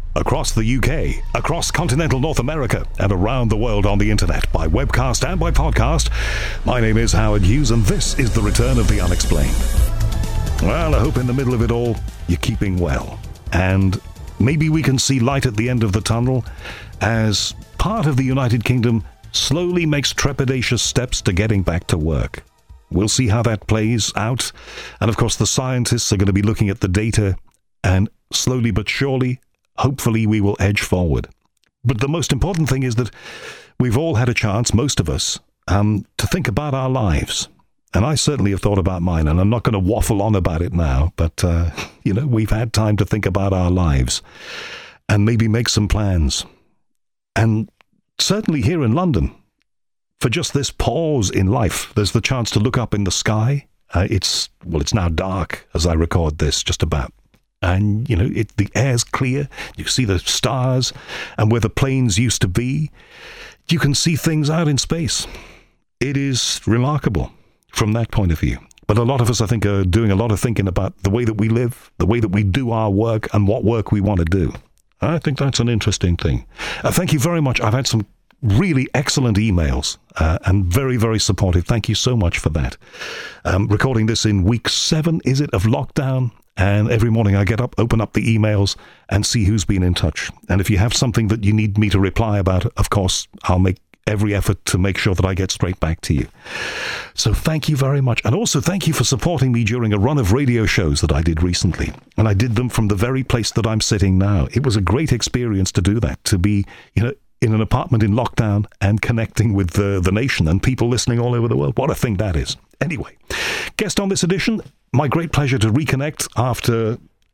Across the UK, across continental North America, and around the world on the internet, by webcast and by podcast. My name is Howard Hughes, and this is the return of the Unexplained. Well, I hope in the middle of it all, you're keeping well. And maybe we can see light at the end of the tunnel as part of the United Kingdom slowly makes trepidatious steps to getting back to work. We'll see how that plays out. And of course, the scientists are going to be looking at the data, and slowly but surely, hopefully we will edge forward. But the most important thing is that we've all had a chance, most of us, to think about our lives. And I certainly have thought about mine, and I'm not going to waffle on about it now, but, we've had time to think about our lives and maybe make some plans. And certainly here in London, for just this pause in life, there's the chance to look up in the sky. It's now dark as I record this, just about. And, the air's clear. You see the stars, and where the planes used to be, you can see things out in space. It is remarkable from that point of view. But a lot of us, I think, are doing a lot of thinking about the way that we live, the way that we do our work, and what work we want to do. I think that's an interesting thing. Thank you very much. I've had some really excellent emails and very, very supportive. Thank you so much for that. Recording this in week 7, is it, of lockdown? And every morning I get up, open up the emails, and see who's been in touch. And if you have something that you need me to reply about, of course, I'll make every effort to make sure that I get straight back to you. So thank you very much. And also thank you for supporting me during a run of radio shows that I did recently. And I did them from the very place that I'm sitting now. It was a great experience to do that, to be, in an apartment in lockdown and connecting with the nation and people listening all over the world. What a thing that is. Anyway, guest on this edition, my great pleasure to reconnect after,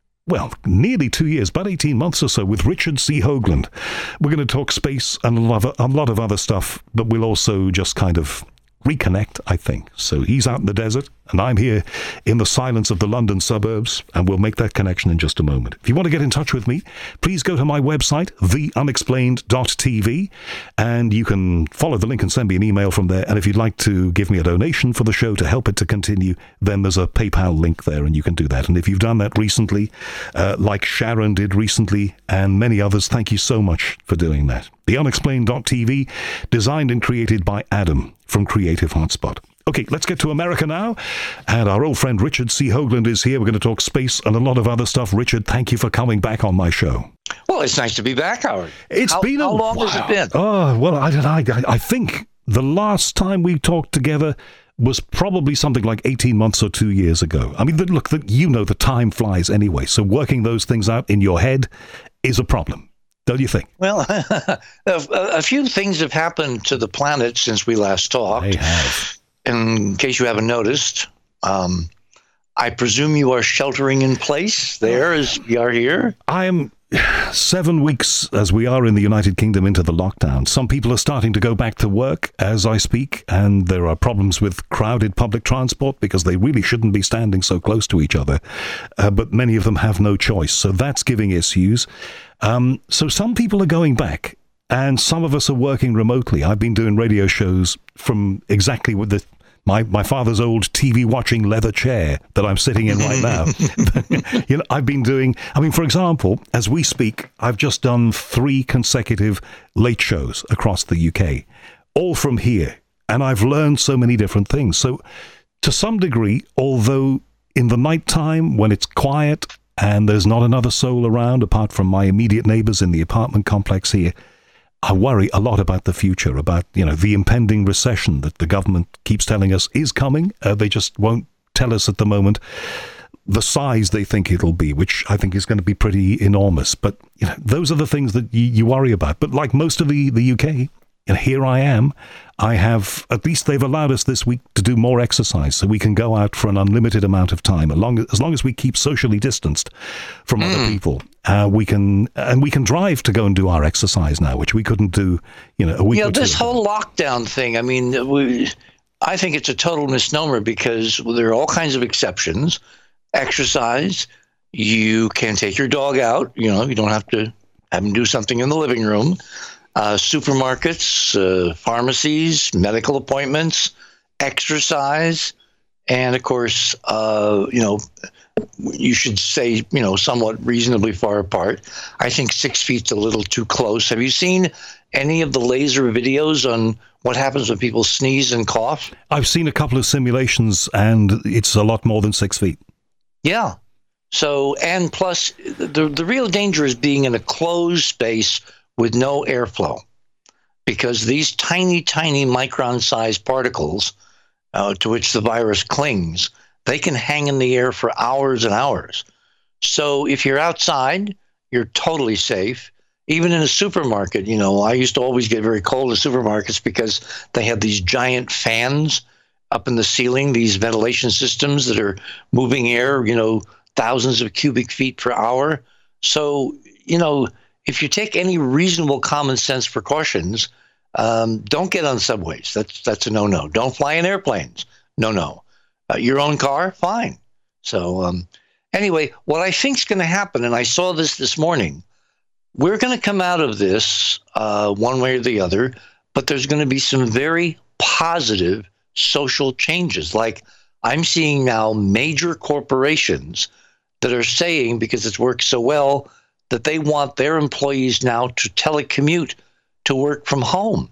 nearly 2 years, about 18 months or so, with Richard C. Hoagland. We're going to talk space and a lot of other stuff, but we'll also just kind of reconnect, I think. So he's out in the desert, and I'm here in the silence of the London suburbs, and we'll make that connection in just a moment. If you want to get in touch with me, please go to my website, theunexplained.tv, and you can follow the link and send me an email from there. And if you'd like to give me a donation for the show to help it to continue, then there's a PayPal link there, and you can do that. And if you've done that recently, like Sharon did recently, and many others, thank you so much for doing that. Theunexplained.tv, designed and created by Adam from Creative Hotspot. Okay, let's get to America now. And our old friend Richard C. Hoagland is here. We're going to talk space and a lot of other stuff. Richard, thank you for coming back on my show. Well, it's nice to be back, Howard. How long has it been? Oh, well, I think the last time we talked together was probably something like 18 months or 2 years ago. I mean, look, the time flies anyway. So working those things out in your head is a problem. Don't you think? Well, a few things have happened to the planet since we last talked. They have. In case you haven't noticed, I presume you are sheltering in place there as we are here? I am 7 weeks, as we are in the United Kingdom, into the lockdown. Some people are starting to go back to work as I speak, and there are problems with crowded public transport because they really shouldn't be standing so close to each other. But many of them have no choice, so that's giving issues. So some people are going back, and some of us are working remotely. I've been doing radio shows from exactly with my father's old TV watching leather chair that I'm sitting in right now. I've been doing, for example, as we speak, I've just done 3 consecutive late shows across the UK, all from here. And I've learned so many different things. So to some degree, although in the nighttime when it's quiet and there's not another soul around apart from my immediate neighbors in the apartment complex here, I worry a lot about the future, about, the impending recession that the government keeps telling us is coming. They just won't tell us at the moment the size they think it'll be, which I think is going to be pretty enormous. But those are the things that you worry about. But like most of the UK, here I am. At least they've allowed us this week to do more exercise so we can go out for an unlimited amount of time. As long as we keep socially distanced from other people, we can drive to go and do our exercise now, which we couldn't do, a week or two this ago. whole lockdown thing, I think it's a total misnomer because there are all kinds of exceptions. Exercise, you can take your dog out, you don't have to have him do something in the living room. Supermarkets, pharmacies, medical appointments, exercise, and of course, you should say, somewhat reasonably far apart. I think 6 feet's a little too close. Have you seen any of the laser videos on what happens when people sneeze and cough? I've seen a couple of simulations, and it's a lot more than 6 feet. Yeah. So, and plus, the real danger is being in a closed space with no airflow, because these tiny, tiny micron-sized particles to which the virus clings, they can hang in the air for hours and hours. So if you're outside, you're totally safe. Even in a supermarket, I used to always get very cold at supermarkets because they have these giant fans up in the ceiling, these ventilation systems that are moving air, thousands of cubic feet per hour. So, if you take any reasonable common sense precautions, don't get on subways. That's a no-no. Don't fly in airplanes. No. Your own car, fine. So anyway, what I think is going to happen, and I saw this morning, we're going to come out of this one way or the other, but there's going to be some very positive social changes. Like I'm seeing now major corporations that are saying, because it's worked so well, that they want their employees now to telecommute to work from home.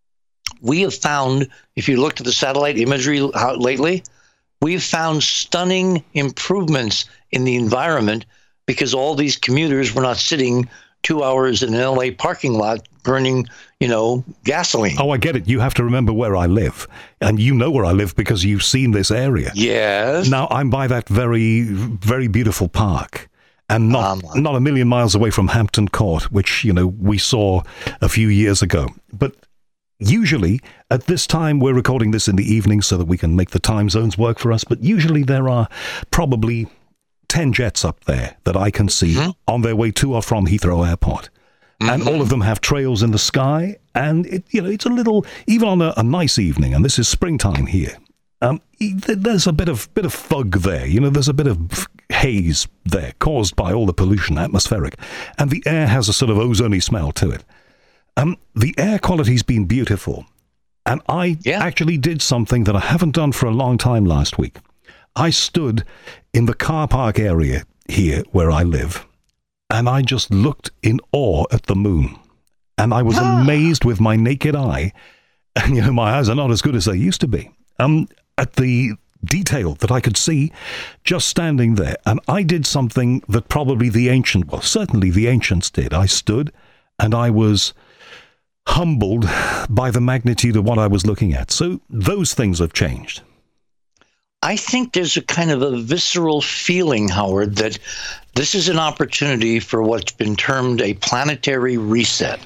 We have found, if you looked at the satellite imagery lately, we've found stunning improvements in the environment because all these commuters were not sitting 2 hours in an LA parking lot burning, gasoline. Oh, I get it. You have to remember where I live. And you know where I live because you've seen this area. Yes. Now, I'm by that very, very beautiful park. And not a million miles away from Hampton Court, which, we saw a few years ago. But usually, at this time, we're recording this in the evening so that we can make the time zones work for us. But usually there are probably 10 jets up there that I can see on their way to or from Heathrow Airport. And all of them have trails in the sky. And, it's a little, even on a nice evening, and this is springtime here, there's a bit of fog there. There's a bit of haze there caused by all the pollution, atmospheric. And the air has a sort of ozony smell to it. The air quality's been beautiful. And I actually did something that I haven't done for a long time last week. I stood in the car park area here where I live, and I just looked in awe at the moon. And I was amazed with my naked eye, and my eyes are not as good as they used to be, at the detail that I could see just standing there. And I did something that probably certainly the ancients did. I stood and I was humbled by the magnitude of what I was looking at. So those things have changed. I think there's a kind of a visceral feeling, Howard, that this is an opportunity for what's been termed a planetary reset.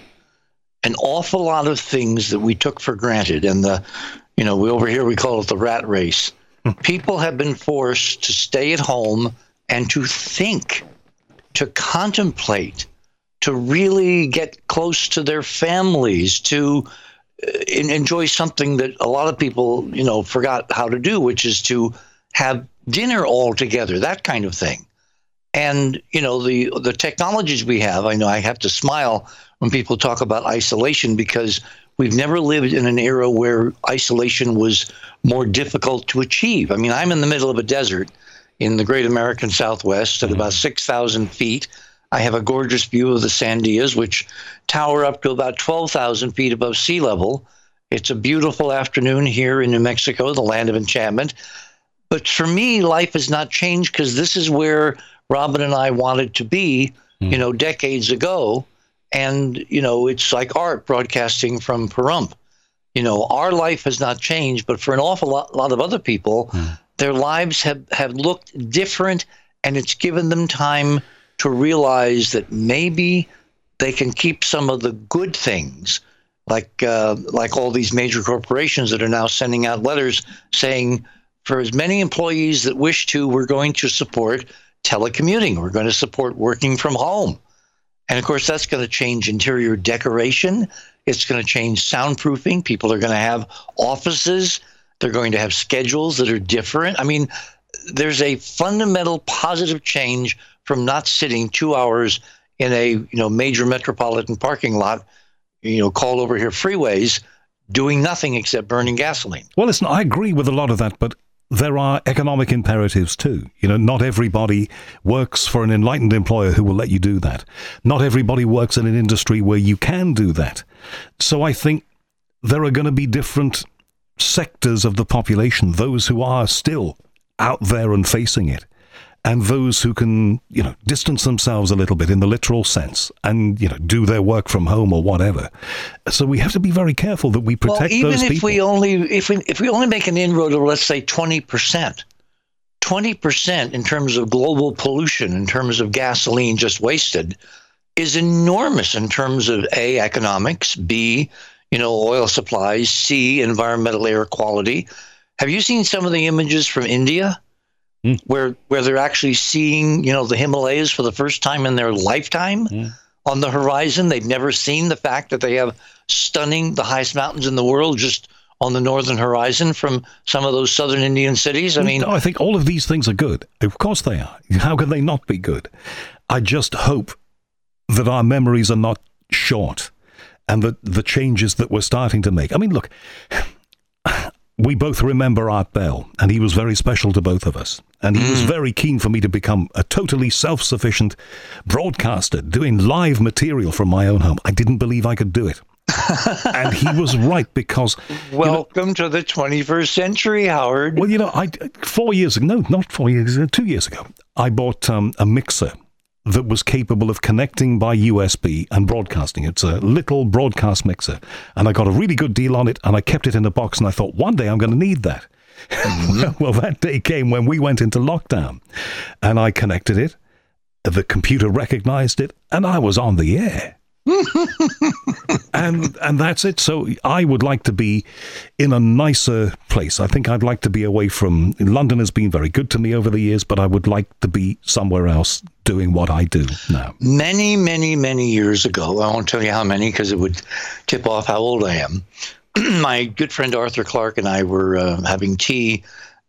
An awful lot of things that we took for granted, and we over here we call it the rat race. People have been forced to stay at home and to think, to contemplate, to really get close to their families, to enjoy something that a lot of people, forgot how to do, which is to have dinner all together, that kind of thing. And, the technologies we have, I know I have to smile when people talk about isolation because we've never lived in an era where isolation was more difficult to achieve. I mean, I'm in the middle of a desert in the great American Southwest at about 6,000 feet. I have a gorgeous view of the Sandias, which tower up to about 12,000 feet above sea level. It's a beautiful afternoon here in New Mexico, the land of enchantment. But for me, life has not changed because this is where Robin and I wanted to be, decades ago. And, it's like art broadcasting from Pahrump. Our life has not changed, but for an awful lot of other people, their lives have looked different, and it's given them time to realize that maybe they can keep some of the good things, like all these major corporations that are now sending out letters saying, for as many employees that wish to, we're going to support telecommuting. We're going to support working from home. And of course, that's going to change interior decoration. It's going to change soundproofing. People are going to have offices. They're going to have schedules that are different. I mean, there's a fundamental positive change from not sitting 2 hours in a major metropolitan parking lot, called over here freeways, doing nothing except burning gasoline. Well, listen, I agree with a lot of that, but there are economic imperatives too. Not everybody works for an enlightened employer who will let you do that. Not everybody works in an industry where you can do that. So I think there are going to be different sectors of the population, those who are still out there and facing it, and those who can, distance themselves a little bit in the literal sense and, do their work from home or whatever. So we have to be very careful that we protect those people. If we only make an inroad of, let's say, 20%, 20% in terms of global pollution, in terms of gasoline just wasted, is enormous in terms of A, economics, B, oil supplies, C, environmental air quality. Have you seen some of the images from India? Where they're actually seeing, the Himalayas for the first time in their lifetime on the horizon. They've never seen the fact that they have the highest mountains in the world just on the northern horizon from some of those southern Indian cities. I think all of these things are good. Of course they are. How can they not be good? I just hope that our memories are not short and that the changes that we're starting to make. Look, we both remember Art Bell, and he was very special to both of us. And he was very keen for me to become a totally self-sufficient broadcaster, doing live material from my own home. I didn't believe I could do it. And he was right, because... Welcome to the 21st century, Howard. Well, 2 years ago, I bought a mixer that was capable of connecting by USB and broadcasting. It's a little broadcast mixer. And I got a really good deal on it, and I kept it in a box, and I thought, one day I'm going to need that. Well, that day came when we went into lockdown, and I connected it. The computer recognized it, and I was on the air. and that's it. So I would like to be in a nicer place. I think I'd like to be away from... London has been very good to me over the years, but I would like to be somewhere else doing what I do now. Many, many, many years ago, I won't tell you how many because it would tip off how old I am, my good friend Arthur Clarke and I were having tea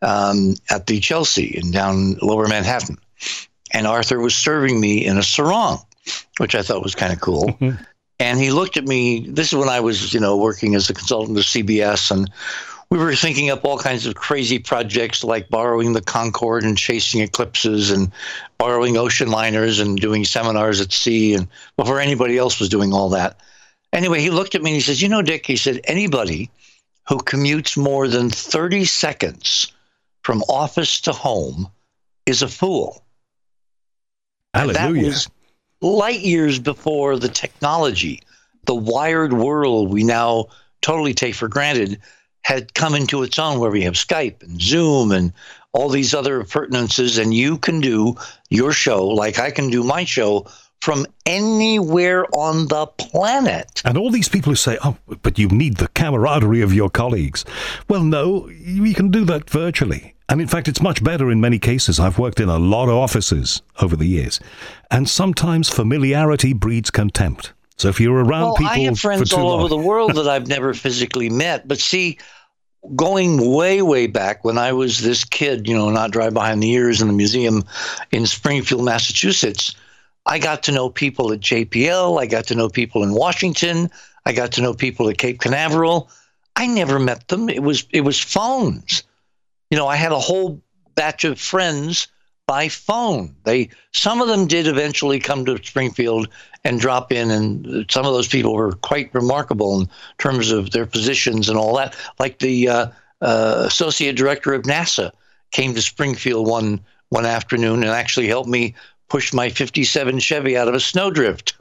at the Chelsea in down Lower Manhattan. And Arthur was serving me in a sarong, which I thought was kind of cool. And he looked at me. This is when I was, working as a consultant to CBS, and we were thinking up all kinds of crazy projects like borrowing the Concorde and chasing eclipses and borrowing ocean liners and doing seminars at sea, and before anybody else was doing all that. Anyway, he looked at me and he says, Dick, he said, anybody who commutes more than 30 seconds from office to home is a fool. Hallelujah. And that was light years before the technology, the wired world we now totally take for granted, had come into its own, where we have Skype and Zoom and all these other appurtenances, and you can do your show like I can do my show from anywhere on the planet. And all these people who say, but you need the camaraderie of your colleagues. Well, no, you can do that virtually. And in fact, it's much better in many cases. I've worked in a lot of offices over the years. And sometimes familiarity breeds contempt. So if you're around people... I have friends all over the world that I've never physically met. But see, going way, way back when I was this kid, not dry behind the ears in the museum in Springfield, Massachusetts, I got to know people at JPL. I got to know people in Washington. I got to know people at Cape Canaveral. I never met them. It was phones. I had a whole batch of friends by phone. Some of them did eventually come to Springfield and drop in, and some of those people were quite remarkable in terms of their positions and all that. Like the associate director of NASA came to Springfield one afternoon and actually helped me push my 57 Chevy out of a snowdrift.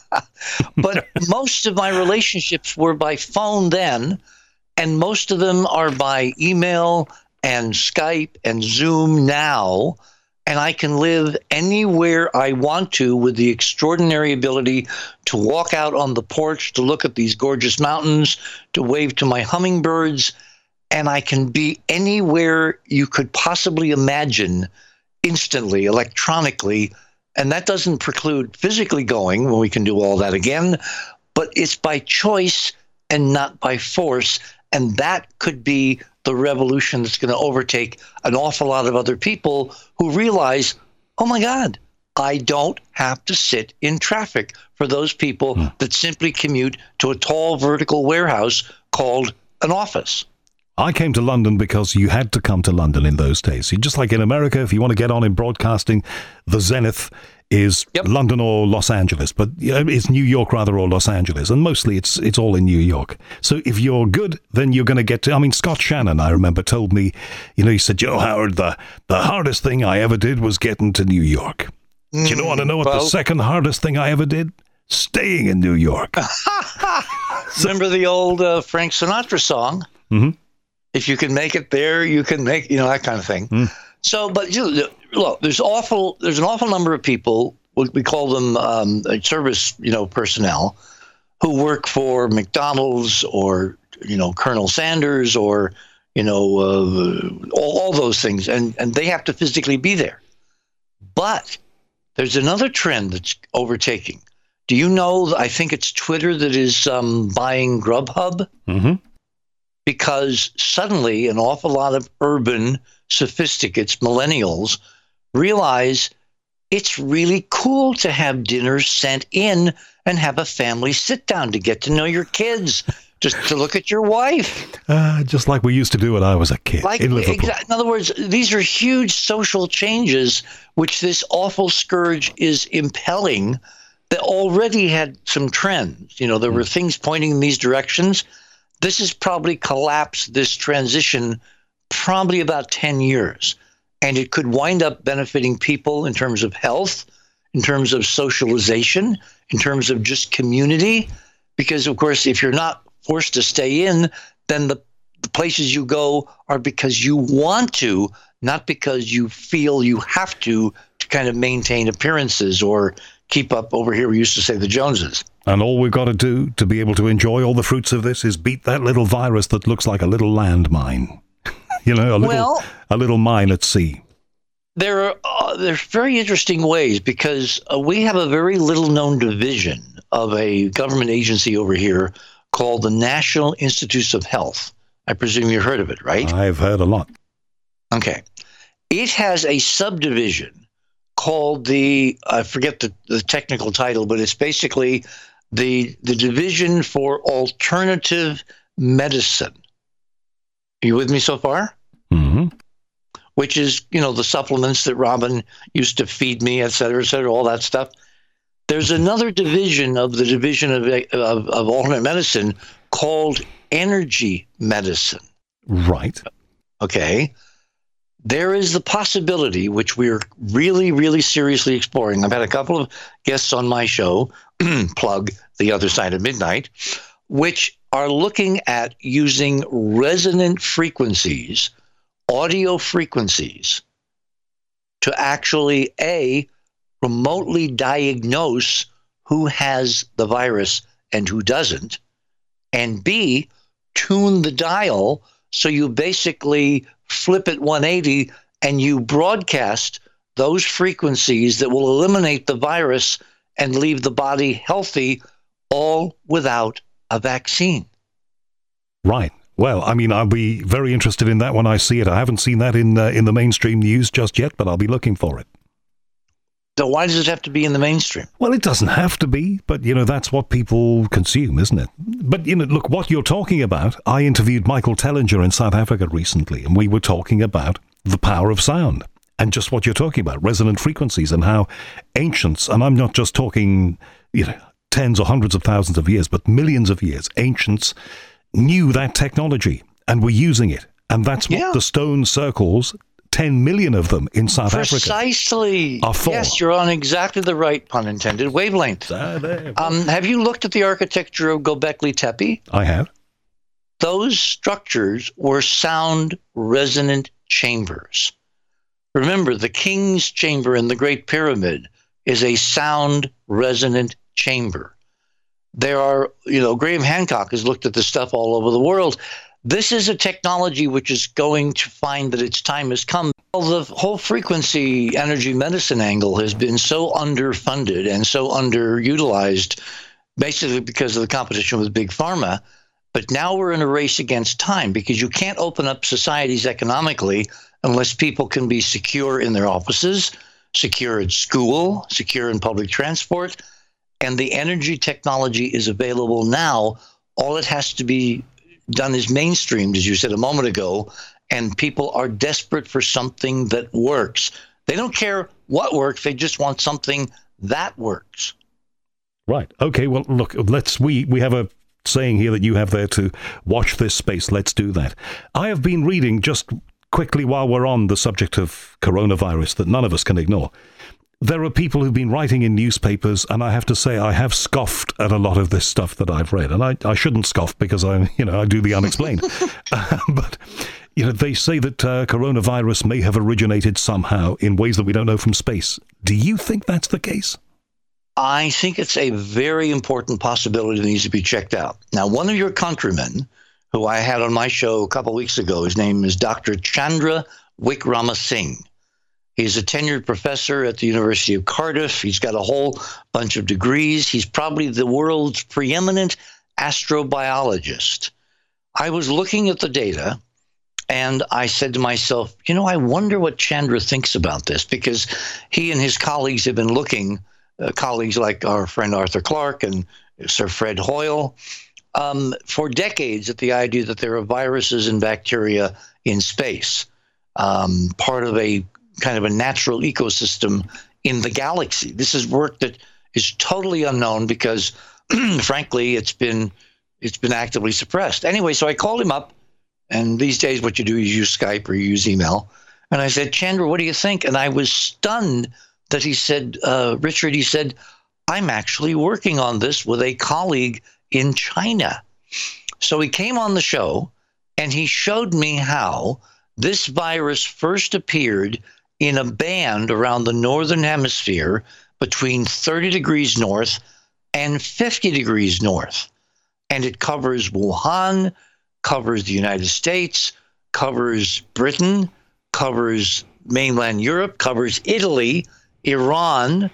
But most of my relationships were by phone then, and most of them are by email and Skype and Zoom now. And I can live anywhere I want to with the extraordinary ability to walk out on the porch, to look at these gorgeous mountains, to wave to my hummingbirds. And I can be anywhere you could possibly imagine instantly, electronically. And that doesn't preclude physically going when we can do all that again, but it's by choice and not by force. And that could be the revolution that's going to overtake an awful lot of other people who realize, oh my God, I don't have to sit in traffic for those people that simply commute to a tall vertical warehouse called an office. I came to London because you had to come to London in those days. Just like in America, if you want to get on in broadcasting, the zenith is London or Los Angeles, but it's New York rather, or Los Angeles, and mostly it's all in New York. So if you're good, then you're going to get to. I mean, Scott Shannon, I remember, told me, he said, Joe Howard, the hardest thing I ever did was getting to New York. Do you want to know what the second hardest thing I ever did? Staying in New York. Remember the old Frank Sinatra song? Mm-hmm. If you can make it there, you can make, that kind of thing. Mm. So, but look, there's an awful number of people, we call them service, personnel, who work for McDonald's or, Colonel Sanders or, all those things, and they have to physically be there. But there's another trend that's overtaking. Do you know, I think it's Twitter that is buying Grubhub? Mm-hmm. Because suddenly an awful lot of urban sophisticates, millennials, realize it's really cool to have dinner sent in and have a family sit down to get to know your kids, just to look at your wife. Just like we used to do when I was a kid in Liverpool. In other words, these are huge social changes which this awful scourge is impelling that already had some trends. There were things pointing in these directions. This has probably collapsed this transition probably about 10 years. And it could wind up benefiting people in terms of health, in terms of socialization, in terms of just community. Because, of course, if you're not forced to stay in, then the places you go are because you want to, not because you feel you have to kind of maintain appearances or keep up. Over here, we used to say the Joneses. And all we've got to do to be able to enjoy all the fruits of this is beat that little virus that looks like a little landmine. A little mine at sea. There's very interesting ways because we have a very little known division of a government agency over here called the National Institutes of Health. I presume you've heard of it, right? I've heard a lot. Okay. It has a subdivision called I forget the technical title, but it's basically the Division for Alternative Medicine. Are you with me so far? Mm-hmm. Which is, the supplements that Robin used to feed me, et cetera, all that stuff. There's another division of the Division of Alternate Medicine called Energy Medicine. Right. Okay. There is the possibility, which we're really, really seriously exploring. I've had a couple of guests on my show, plug The Other Side of Midnight, which are looking at using resonant frequencies, audio frequencies, to actually, A, remotely diagnose who has the virus and who doesn't, and B, tune the dial so you basically flip it 180 and you broadcast those frequencies that will eliminate the virus and leave the body healthy, all without a vaccine. Right. Well, I mean, I'll be very interested in that when I see it. I haven't seen that in the mainstream news just yet, but I'll be looking for it. So why does it have to be in the mainstream? Well, it doesn't have to be, but, that's what people consume, isn't it? But, look, what you're talking about, I interviewed Michael Tellinger in South Africa recently, and we were talking about the power of sound and just what you're talking about, resonant frequencies, and how ancients, and I'm not just talking, tens or hundreds of thousands of years, but millions of years, ancients knew that technology and were using it. And that's what the stone circles, 10 million of them in South Africa. Precisely. Are for. Yes, you're on exactly the right, pun intended, wavelength. Have you looked at the architecture of Göbekli Tepe? I have. Those structures were sound resonant chambers. Remember, the King's Chamber in the Great Pyramid is a sound resonant chamber. There are, Graham Hancock has looked at this stuff all over the world. This is a technology which is going to find that its time has come. Well, the whole frequency energy medicine angle has been so underfunded and so underutilized, basically because of the competition with Big Pharma. But now we're in a race against time because you can't open up societies economically unless people can be secure in their offices, secure at school, secure in public transport. And the energy technology is available now. All it has to be done is mainstreamed, as you said a moment ago, and people are desperate for something that works. They don't care what works. They just want something that works. Right. Okay. Well, look, we have a saying here that you have there to watch this space. Let's do that. I have been reading, just quickly while we're on the subject of coronavirus, that none of us can ignore. There are people who've been writing in newspapers, and I have to say I have scoffed at a lot of this stuff that I've read. And I shouldn't scoff because I do the unexplained. But they say that coronavirus may have originated somehow in ways that we don't know from space. Do you think that's the case? I think it's a very important possibility that needs to be checked out. Now, one of your countrymen, who I had on my show a couple of weeks ago, his name is Dr. Chandra Wickramasinghe. He's a tenured professor at the University of Cardiff. He's got a whole bunch of degrees. He's probably the world's preeminent astrobiologist. I was looking at the data, and I said to myself, I wonder what Chandra thinks about this, because he and his colleagues have been looking, colleagues like our friend Arthur Clarke and Sir Fred Hoyle, for decades at the idea that there are viruses and bacteria in space, part of a kind of a natural ecosystem in the galaxy. This is work that is totally unknown because, frankly, it's been actively suppressed. Anyway, so I called him up, and these days what you do is use Skype or you use email. And I said, Chandra, what do you think? And I was stunned that he said, Richard, he said, I'm actually working on this with a colleague in China. So he came on the show, and he showed me how this virus first appeared in a band around the northern hemisphere between 30 degrees north and 50 degrees north. And it covers Wuhan, covers the United States, covers Britain, covers mainland Europe, covers Italy, Iran,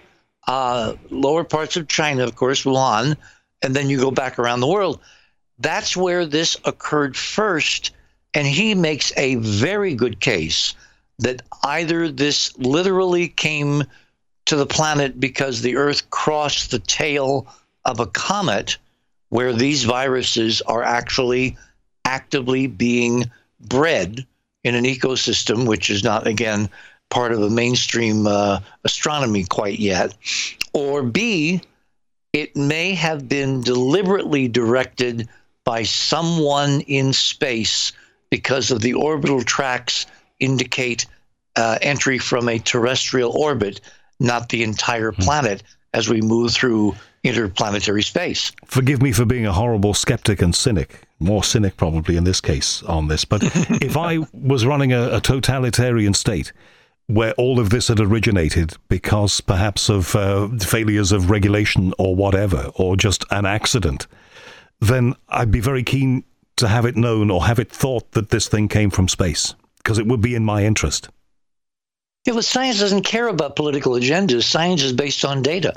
lower parts of China, of course, Wuhan, and then you go back around the world. That's where this occurred first, and he makes a very good case that either this literally came to the planet because the Earth crossed the tail of a comet, where these viruses are actually actively being bred in an ecosystem, which is not, again, part of the mainstream astronomy quite yet, or B, it may have been deliberately directed by someone in space because of the orbital tracks indicate entry from a terrestrial orbit, not the entire planet, as we move through interplanetary space. Forgive me for being a horrible skeptic and cynic, more cynic probably in this case on this, but if I was running a totalitarian state where all of this had originated because perhaps of failures of regulation or whatever, or just an accident, then I'd be very keen to have it known or have it thought that this thing came from space, because it would be in my interest. Yeah, but science doesn't care about political agendas. Science is based on data.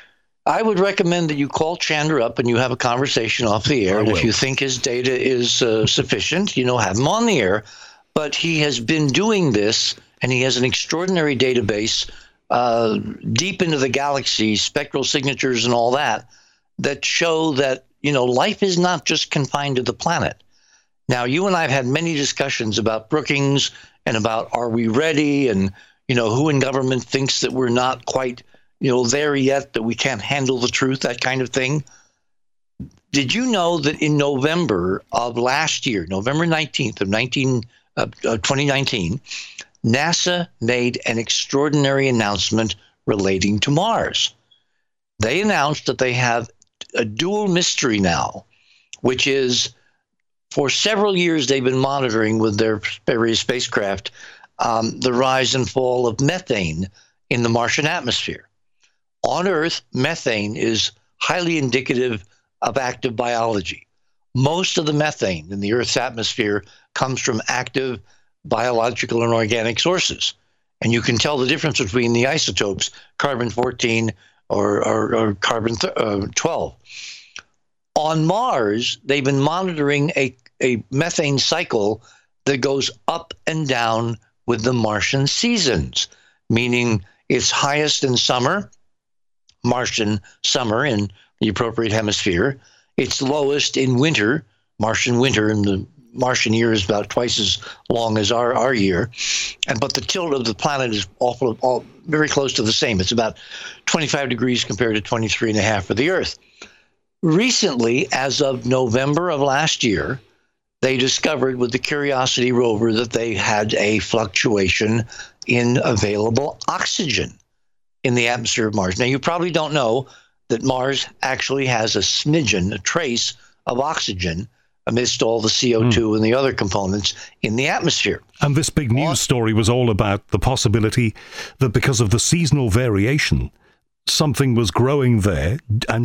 I would recommend that you call Chandra up and you have a conversation off the air. And if you think his data is sufficient, have him on the air. But he has been doing this, and he has an extraordinary database deep into the galaxy, spectral signatures and all that show that, life is not just confined to the planet. Now, you and I have had many discussions about Brookings and about are we ready, and, who in government thinks that we're not quite there yet, that we can't handle the truth, that kind of thing. Did you know that in November of last year, November 19th of 2019, NASA made an extraordinary announcement relating to Mars? They announced that they have a dual mystery now, which is for several years they've been monitoring with their various spacecraft the rise and fall of methane in the Martian atmosphere. On Earth, methane is highly indicative of active biology. Most of the methane in the Earth's atmosphere comes from active biological and organic sources. And you can tell the difference between the isotopes, carbon-14 or carbon-12. On Mars, they've been monitoring a methane cycle that goes up and down with the Martian seasons, meaning it's highest in summer, Martian summer in the appropriate hemisphere. It's lowest in winter, Martian winter, and the Martian year is about twice as long as our year. But the tilt of the planet is all very close to the same. It's about 25 degrees compared to 23.5 for the Earth. Recently, as of November of last year, they discovered with the Curiosity rover that they had a fluctuation in available oxygen in the atmosphere of Mars. Now, you probably don't know that Mars actually has a smidgen, a trace of oxygen amidst all the CO2 and the other components in the atmosphere. And this big news story was all about the possibility that because of the seasonal variation, something was growing there, and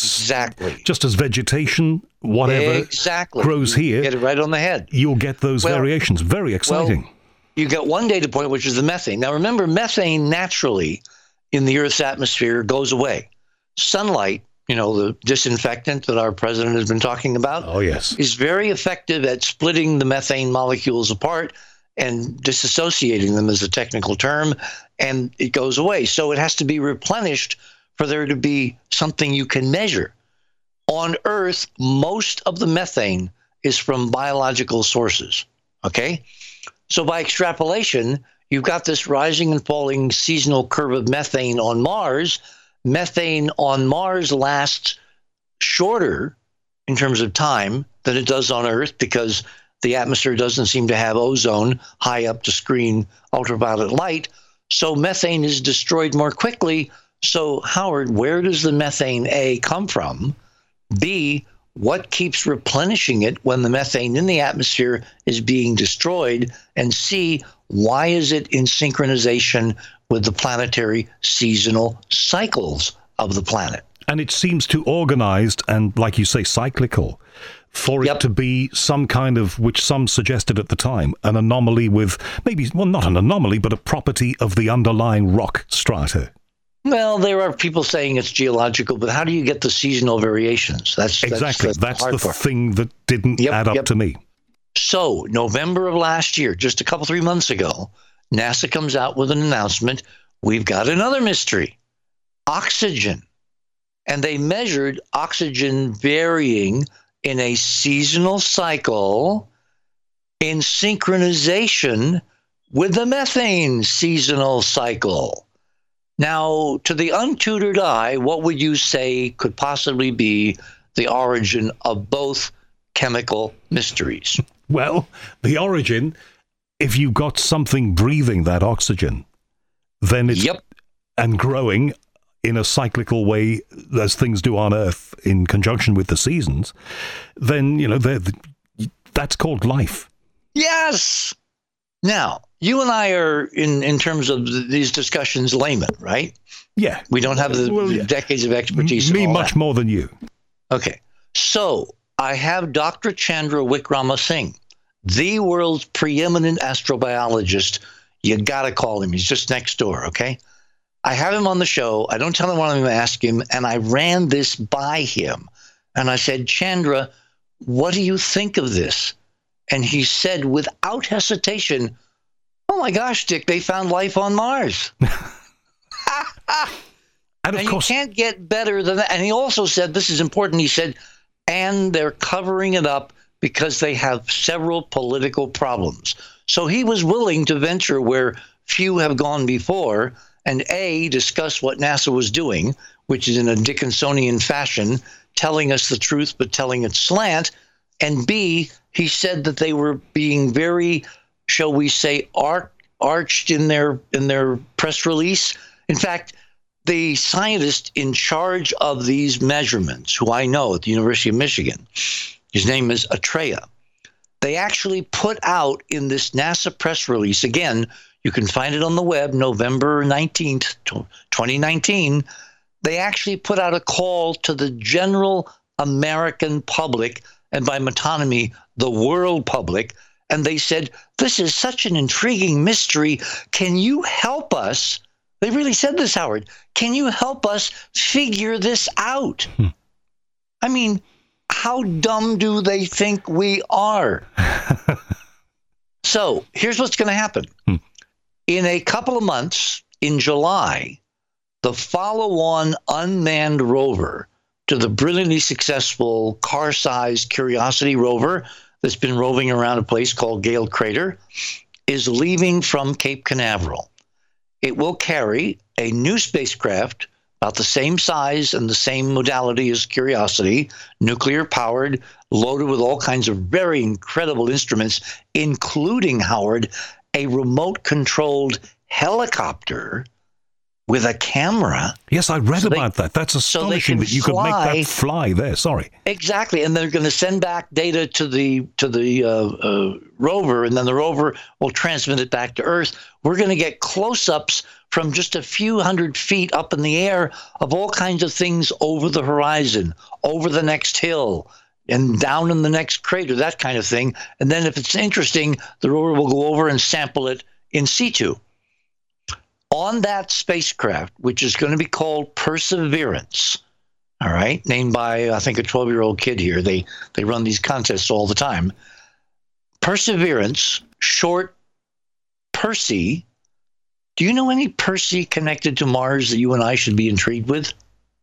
just as vegetation, whatever grows here, get it right on the head. You'll get those variations. Very exciting. Well, you got one data point, which is the methane. Now, remember, methane naturally in the Earth's atmosphere goes away. Sunlight, the disinfectant that our president has been talking about, is very effective at splitting the methane molecules apart and disassociating them, is a technical term, and it goes away. So it has to be replenished for there to be something you can measure. On Earth, most of the methane is from biological sources, okay? So by extrapolation, you've got this rising and falling seasonal curve of methane on Mars. Methane on Mars lasts shorter in terms of time than it does on Earth because the atmosphere doesn't seem to have ozone high up to screen ultraviolet light. So methane is destroyed more quickly. So, Howard, where does the methane, A, come from? B, what keeps replenishing it when the methane in the atmosphere is being destroyed? And C, why is it in synchronization with the planetary seasonal cycles of the planet? And it seems to organized and, like you say, cyclical, for it to be some kind of, which some suggested at the time, an anomaly with maybe, well, not an anomaly, but a property of the underlying rock strata. Well, there are people saying it's geological, but how do you get the seasonal variations? That's the thing that didn't add up to me. So, November of last year, just a couple, 3 months ago, NASA comes out with an announcement. We've got another mystery, oxygen. And they measured oxygen varying in a seasonal cycle in synchronization with the methane seasonal cycle. Now, to the untutored eye, what would you say could possibly be the origin of both chemical mysteries? Well, the origin, if you've got something breathing that oxygen, then it's and growing in a cyclical way, as things do on Earth in conjunction with the seasons, then, that's called life. Yes! Now, you and I are, in terms of these discussions, laymen, right? Yeah. We don't have the decades of expertise. Me much more than you. Okay. So, I have Dr. Chandra Wickramasinghe, the world's preeminent astrobiologist. You got to call him. He's just next door, okay? I have him on the show. I don't tell him what I'm going to ask him, and I ran this by him. And I said, Chandra, what do you think of this? And he said, without hesitation, oh my gosh, Dick, they found life on Mars. And of course, you can't get better than that. And he also said, this is important, he said, and they're covering it up because they have several political problems. So he was willing to venture where few have gone before and A, discuss what NASA was doing, which is in a Dickinsonian fashion, telling us the truth but telling it slant, and B, he said that they were being very, shall we say, arched in their press release. In fact, the scientist in charge of these measurements, who I know at the University of Michigan, his name is Atreya, they actually put out in this NASA press release, again, you can find it on the web, November 19th, 2019, they actually put out a call to the general American public, and by metonymy, the world public, and they said, this is such an intriguing mystery. Can you help us? They really said this, Howard. Can you help us figure this out? I mean, how dumb do they think we are? So here's what's going to happen. In a couple of months, in July, the follow-on unmanned rover to the brilliantly successful car-sized Curiosity rover that's been roving around a place called Gale Crater, is leaving from Cape Canaveral. It will carry a new spacecraft about the same size and the same modality as Curiosity, nuclear-powered, loaded with all kinds of very incredible instruments, including, Howard, a remote-controlled helicopter with a camera. Yes, I read about that. That's astonishing that you could make that fly there. Sorry. Exactly, and they're going to send back data to the rover, and then the rover will transmit it back to Earth. We're going to get close-ups from just a few hundred feet up in the air of all kinds of things over the horizon, over the next hill, and down in the next crater, that kind of thing. And then if it's interesting, the rover will go over and sample it in situ. On that spacecraft, which is going to be called Perseverance, all right, named by, I think, a 12-year-old kid here. They run these contests all the time. Perseverance, short Percy. Do you know any Percy connected to Mars that you and I should be intrigued with?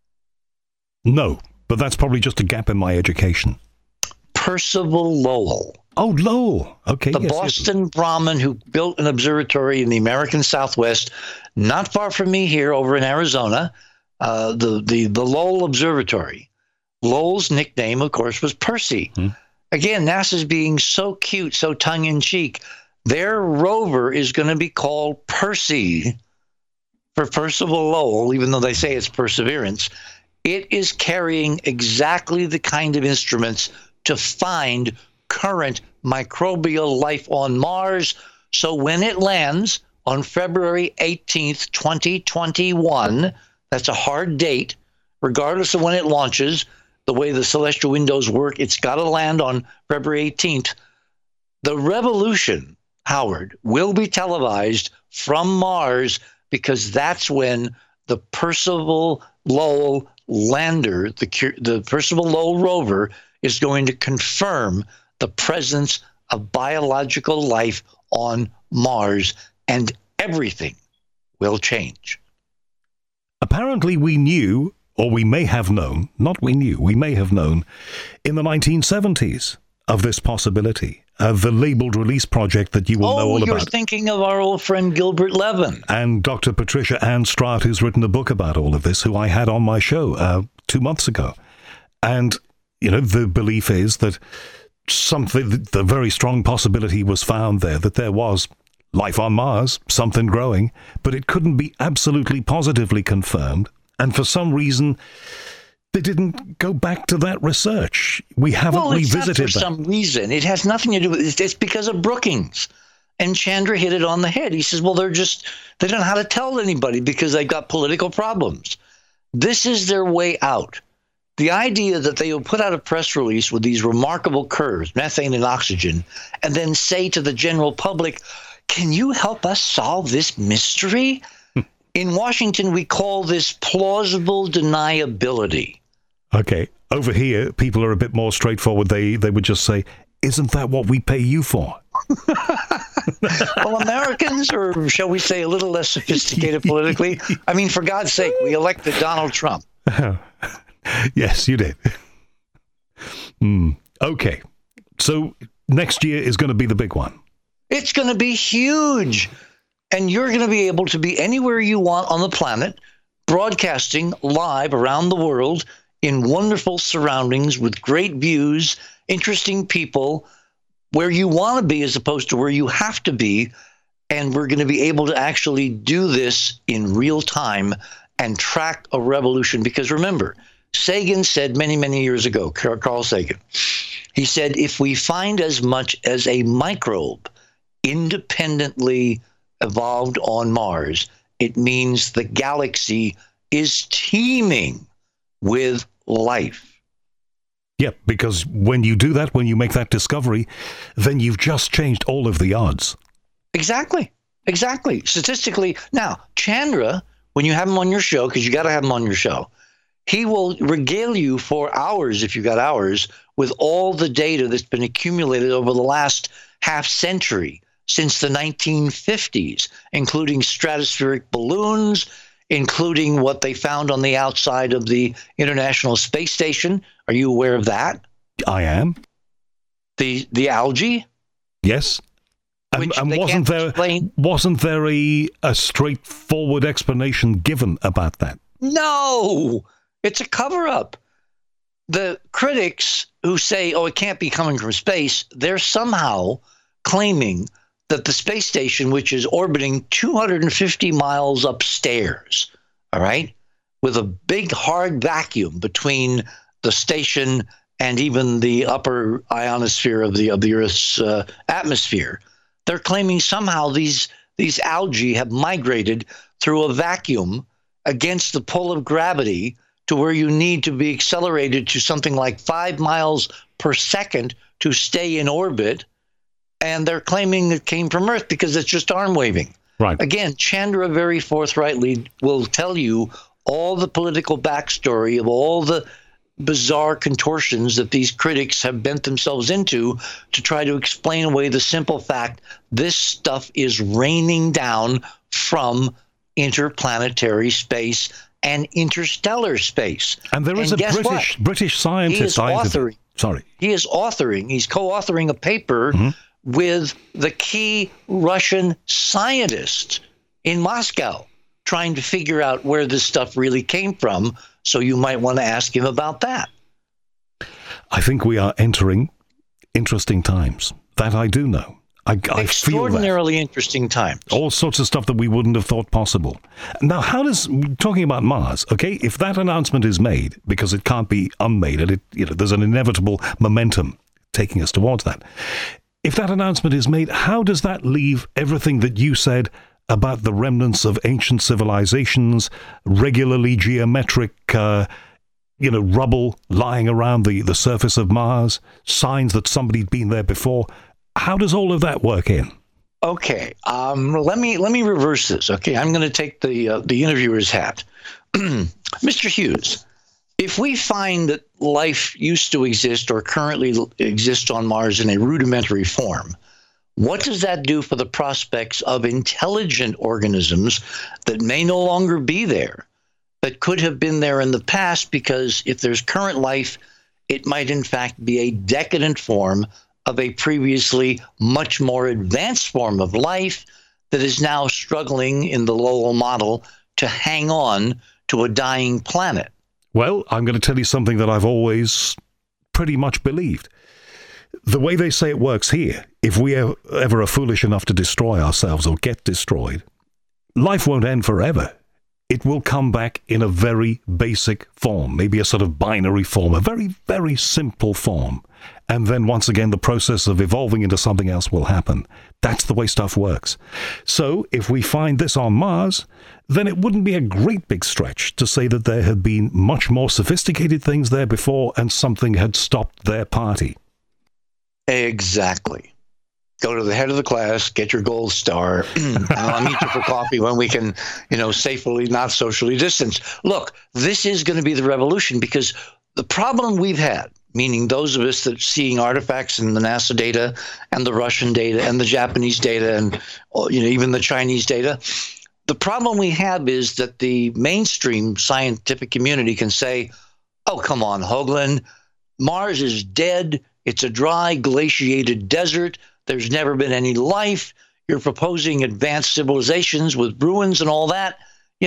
No, but that's probably just a gap in my education. Percival Lowell. Oh, Lowell. Okay. The Boston Brahmin who built an observatory in the American Southwest, not far from me here over in Arizona, the Lowell Observatory. Lowell's nickname, of course, was Percy. Again, NASA's being so cute, so tongue-in-cheek. Their rover is going to be called Percy for Percival Lowell, even though they say it's Perseverance. It is carrying exactly the kind of instruments to find current microbial life on Mars. So when it lands on February 18th, 2021, that's a hard date, regardless of when it launches, the way the celestial windows work, it's got to land on February 18th. The revolution, Howard, will be televised from Mars because that's when the Percival Lowell lander, the Percival Lowell rover, is going to confirm the presence of biological life on Mars, and everything will change. Apparently we knew, or we may have known, we may have known in the 1970s of this possibility, of the labeled release project that you will know all about. You're thinking of our old friend Gilbert Levin. And Dr. Patricia Ann Straat, who's written a book about all of this, who I had on my show 2 months ago. And, you know, the belief is that the very strong possibility was found there, that there was life on Mars, something growing, but it couldn't be absolutely positively confirmed. And for some reason, they didn't go back to that research. We haven't revisited that. For some reason. It has nothing to do with it. It's because of Brookings. And Chandra hit it on the head. He says, well, they don't know how to tell anybody because they've got political problems. This is their way out. The idea that they will put out a press release with these remarkable curves, methane and oxygen, and then say to the general public, can you help us solve this mystery? In Washington, we call this plausible deniability. Okay. Over here, people are a bit more straightforward. They would just say, isn't that what we pay you for? Well, Americans, or shall we say a little less sophisticated politically, I mean, for God's sake, we elected Donald Trump. Yes, you did. Okay. So next year is going to be the big one. It's going to be huge. And you're going to be able to be anywhere you want on the planet, broadcasting live around the world in wonderful surroundings with great views, interesting people, where you want to be as opposed to where you have to be. And we're going to be able to actually do this in real time and track a revolution. Because remember, Sagan said many, many years ago, Carl Sagan, he said, if we find as much as a microbe independently evolved on Mars, it means the galaxy is teeming with life. Yeah, because when you do that, when you make that discovery, then you've just changed all of the odds. Exactly. Statistically. Now, Chandra, when you have him on your show, because you got to have him on your show, he will regale you for hours, if you got hours, with all the data that's been accumulated over the last half century since the 1950s, including stratospheric balloons, including what they found on the outside of the International Space Station. Are you aware of that? I am. The algae? Yes. And wasn't there a straightforward explanation given about that? No, it's a cover-up. The critics who say, it can't be coming from space, they're somehow claiming that the space station, which is orbiting 250 miles upstairs, all right, with a big hard vacuum between the station and even the upper ionosphere of the Earth's atmosphere, they're claiming somehow these algae have migrated through a vacuum against the pull of gravity to where you need to be accelerated to something like 5 miles per second to stay in orbit. And they're claiming it came from Earth because it's just arm waving. Right. Again, Chandra very forthrightly will tell you all the political backstory of all the bizarre contortions that these critics have bent themselves into to try to explain away the simple fact this stuff is raining down from interplanetary space and interstellar space. And there is a British scientist. He's co-authoring a paper with the key Russian scientists in Moscow, trying to figure out where this stuff really came from. So you might want to ask him about that. I think we are entering interesting times. That I do know. I Extraordinarily feel that. Interesting times. All sorts of stuff that we wouldn't have thought possible. Now, talking about Mars, okay, if that announcement is made, because it can't be unmade, and there's an inevitable momentum taking us towards that. If that announcement is made, how does that leave everything that you said about the remnants of ancient civilizations, regularly geometric, rubble lying around the surface of Mars, signs that somebody'd been there before? How does all of that work in? Okay, let me reverse this. Okay, I'm going to take the interviewer's hat. Mr. Hughes, if we find that life used to exist or currently exists on Mars in a rudimentary form, what does that do for the prospects of intelligent organisms that may no longer be there, but could have been there in the past? Because if there's current life, it might in fact be a decadent form of a previously much more advanced form of life that is now struggling in the Lowell model to hang on to a dying planet. Well, I'm going to tell you something that I've always pretty much believed. The way they say it works here, if we ever are foolish enough to destroy ourselves or get destroyed, life won't end forever. It will come back in a very basic form, maybe a sort of binary form, a very, very simple form. And then once again, the process of evolving into something else will happen. That's the way stuff works. So if we find this on Mars, then it wouldn't be a great big stretch to say that there had been much more sophisticated things there before and something had stopped their party. Exactly. Go to the head of the class, get your gold star, and I'll meet you for coffee when we can, safely, not socially distance. Look, this is going to be the revolution, because the problem we've had, meaning those of us that are seeing artifacts in the NASA data and the Russian data and the Japanese data and even the Chinese data, the problem we have is that the mainstream scientific community can say, oh, come on, Hoagland, Mars is dead. It's a dry, glaciated desert. There's never been any life. You're proposing advanced civilizations with ruins and all that.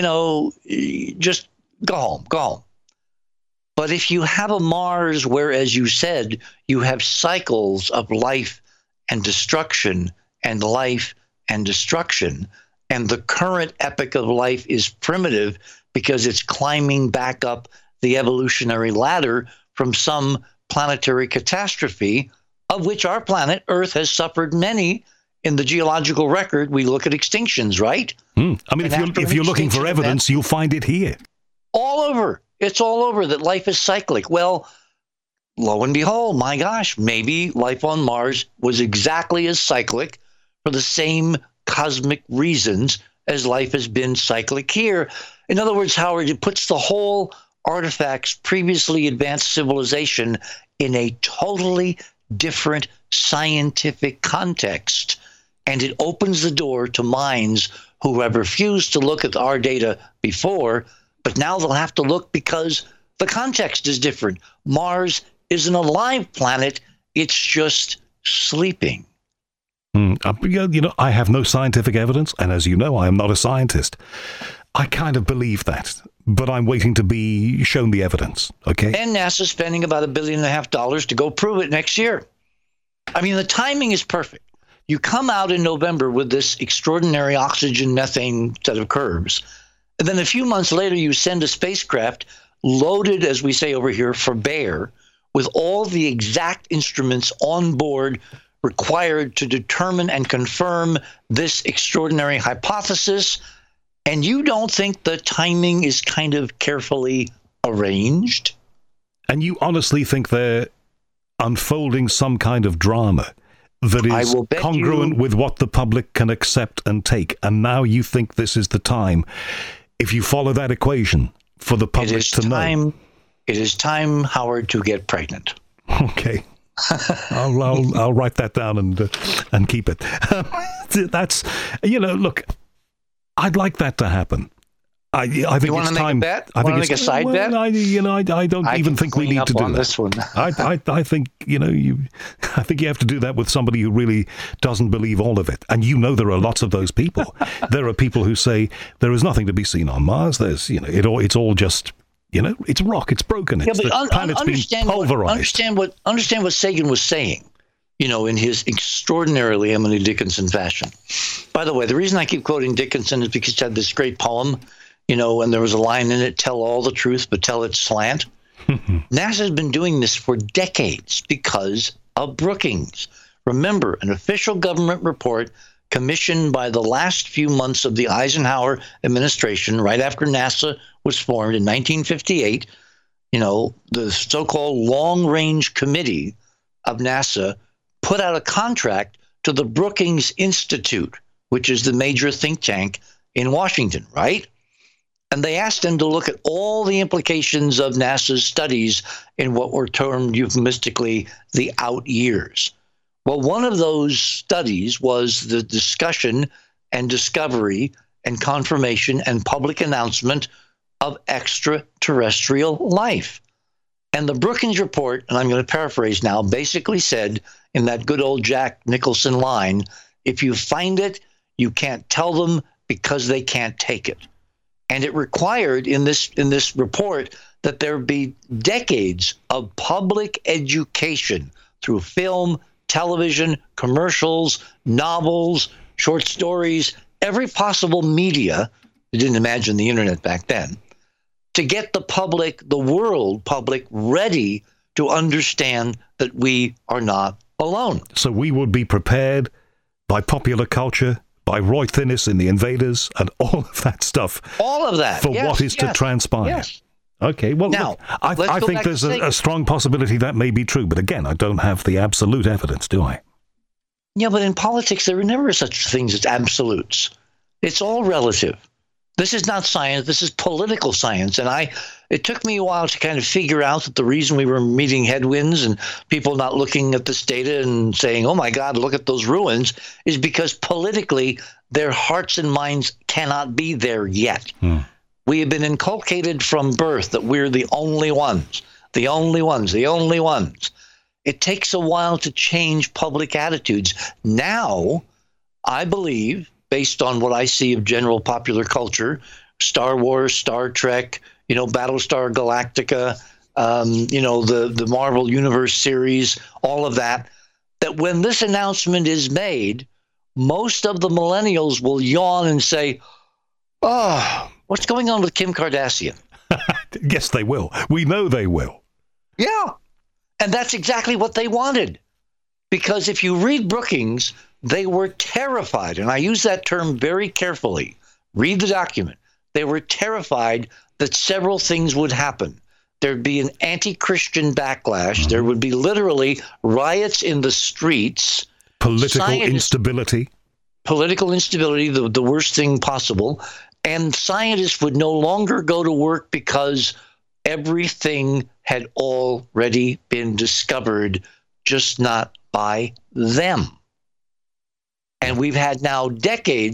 Just go home. But if you have a Mars where, as you said, you have cycles of life and destruction and life and destruction, and the current epoch of life is primitive because it's climbing back up the evolutionary ladder from some planetary catastrophe, of which our planet, Earth, has suffered many in the geological record. We look at extinctions, right? I mean, if you're looking for evidence, you'll find it here. All over. It's all over that life is cyclic. Well, lo and behold, my gosh, maybe life on Mars was exactly as cyclic for the same cosmic reasons as life has been cyclic here. In other words, Howard, it puts the whole artifacts, previously advanced civilization, in a totally different scientific context, and it opens the door to minds who have refused to look at our data before, but now they'll have to look because the context is different. Mars isn't a live planet. It's just sleeping. I have no scientific evidence, and as you know, I am not a scientist. I kind of believe that, but I'm waiting to be shown the evidence, okay? And NASA's spending about $1.5 billion to go prove it next year. I mean, the timing is perfect. You come out in November with this extraordinary oxygen methane set of curves, and then a few months later you send a spacecraft loaded, as we say over here, for bear, with all the exact instruments on board required to determine and confirm this extraordinary hypothesis. And you don't think the timing is kind of carefully arranged? And you honestly think they're unfolding some kind of drama that is congruent with what the public can accept and take? And now you think this is the time, if you follow that equation, for the public to know? It is time, Howard, to get pregnant. Okay. I'll write that down and keep it. That's, look, I'd like that to happen. I think you want it's to time. Make a bet? I think make a side bet? I don't even think we need to do that. This one. I think I think you have to do that with somebody who really doesn't believe all of it. And there are lots of those people. There are people who say there is nothing to be seen on Mars. There's it's all just it's rock. It's broken. The planet's been pulverized. Understand what Sagan was saying. In his extraordinarily Emily Dickinson fashion. By the way, the reason I keep quoting Dickinson is because he had this great poem, and there was a line in it, tell all the truth, but tell it slant. NASA's been doing this for decades because of Brookings. Remember, an official government report commissioned by the last few months of the Eisenhower administration, right after NASA was formed in 1958, the so-called Long Range Committee of NASA put out a contract to the Brookings Institute, which is the major think tank in Washington, right? And they asked them to look at all the implications of NASA's studies in what were termed euphemistically the out years. Well, one of those studies was the discussion and discovery and confirmation and public announcement of extraterrestrial life. And the Brookings report, and I'm going to paraphrase now, basically said in that good old Jack Nicholson line, if you find it, you can't tell them because they can't take it. And it required in this report that there be decades of public education through film, television, commercials, novels, short stories, every possible media. You didn't imagine the internet back then, to get the world public ready to understand that we are not alone. So we would be prepared by popular culture, by Roy Thinnis in The Invaders, and all of that stuff. All of that. For what is to transpire. Yes. Okay, well, now, look, I think there's a strong possibility that may be true. But again, I don't have the absolute evidence, do I? Yeah, but in politics, there are never such things as absolutes. It's all relative. This is not science. This is political science. And it took me a while to kind of figure out that the reason we were meeting headwinds and people not looking at this data and saying, oh, my God, look at those ruins, is because politically their hearts and minds cannot be there yet. We have been inculcated from birth that we're the only ones, the only ones, the only ones. It takes a while to change public attitudes. Now, I believe, based on what I see of general popular culture, Star Wars, Star Trek, Battlestar Galactica, the Marvel Universe series, all of that when this announcement is made, most of the millennials will yawn and say, oh, what's going on with Kim Kardashian? Yes, they will. We know they will. Yeah. And that's exactly what they wanted. Because if you read Brookings, they were terrified, and I use that term very carefully. Read the document. They were terrified that several things would happen. There'd be an anti-Christian backlash. There would be literally riots in the streets. Political instability. Political instability, the worst thing possible. And scientists would no longer go to work because everything had already been discovered, just not by them. And we've had now decades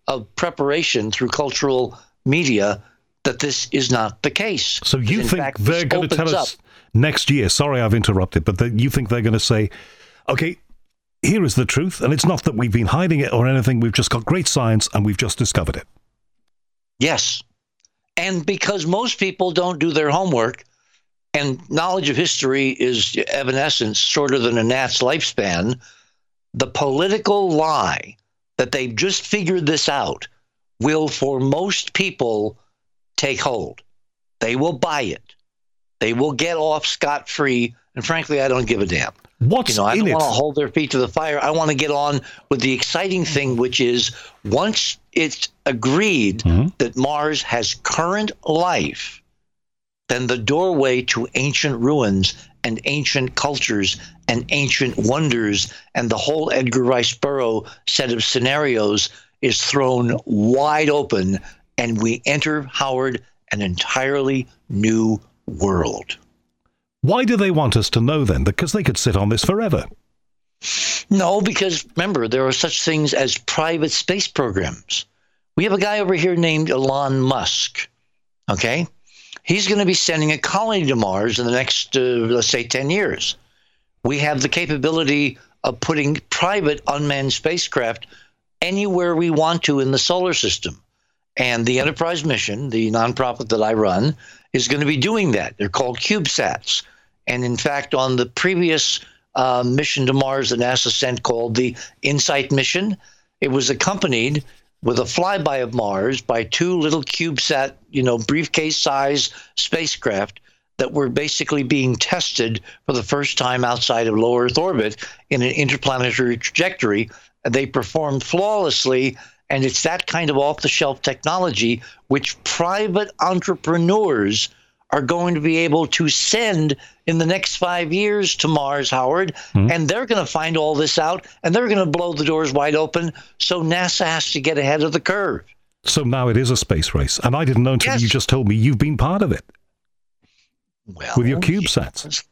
of preparation through cultural media that this is not the case. So you think they're going to tell us next year, sorry I've interrupted, but you think they're going to say, okay, here is the truth, and it's not that we've been hiding it or anything, we've just got great science and we've just discovered it. Yes. And because most people don't do their homework, and knowledge of history is evanescence shorter than a gnat's lifespan, the political lie that they've just figured this out will, for most people, take hold. They will buy it. They will get off scot-free, and frankly, I don't give a damn. What's I don't in want to it? hold their feet to the fire. I want to get on with the exciting thing, which is once it's agreed that Mars has current life, then the doorway to ancient ruins and ancient cultures and ancient wonders and the whole Edgar Rice Burroughs set of scenarios is thrown wide open, and we enter, Howard, an entirely new world. Why do they want us to know then? Because they could sit on this forever. No, because remember, there are such things as private space programs. We have a guy over here named Elon Musk, okay? He's going to be sending a colony to Mars in the next, let's say, 10 years. We have the capability of putting private unmanned spacecraft anywhere we want to in the solar system. And the Enterprise mission, the nonprofit that I run, is going to be doing that. They're called CubeSats. And in fact, on the previous mission to Mars that NASA sent called the InSight mission, it was accompanied with a flyby of Mars by two little CubeSat, briefcase-sized spacecraft that were basically being tested for the first time outside of low Earth orbit in an interplanetary trajectory. They performed flawlessly, and it's that kind of off-the-shelf technology which private entrepreneurs are going to be able to send in the next 5 years to Mars, Howard, and they're going to find all this out, and they're going to blow the doors wide open, so NASA has to get ahead of the curve. So now it is a space race, and I didn't know until you just told me you've been part of it. Well, with your CubeSats.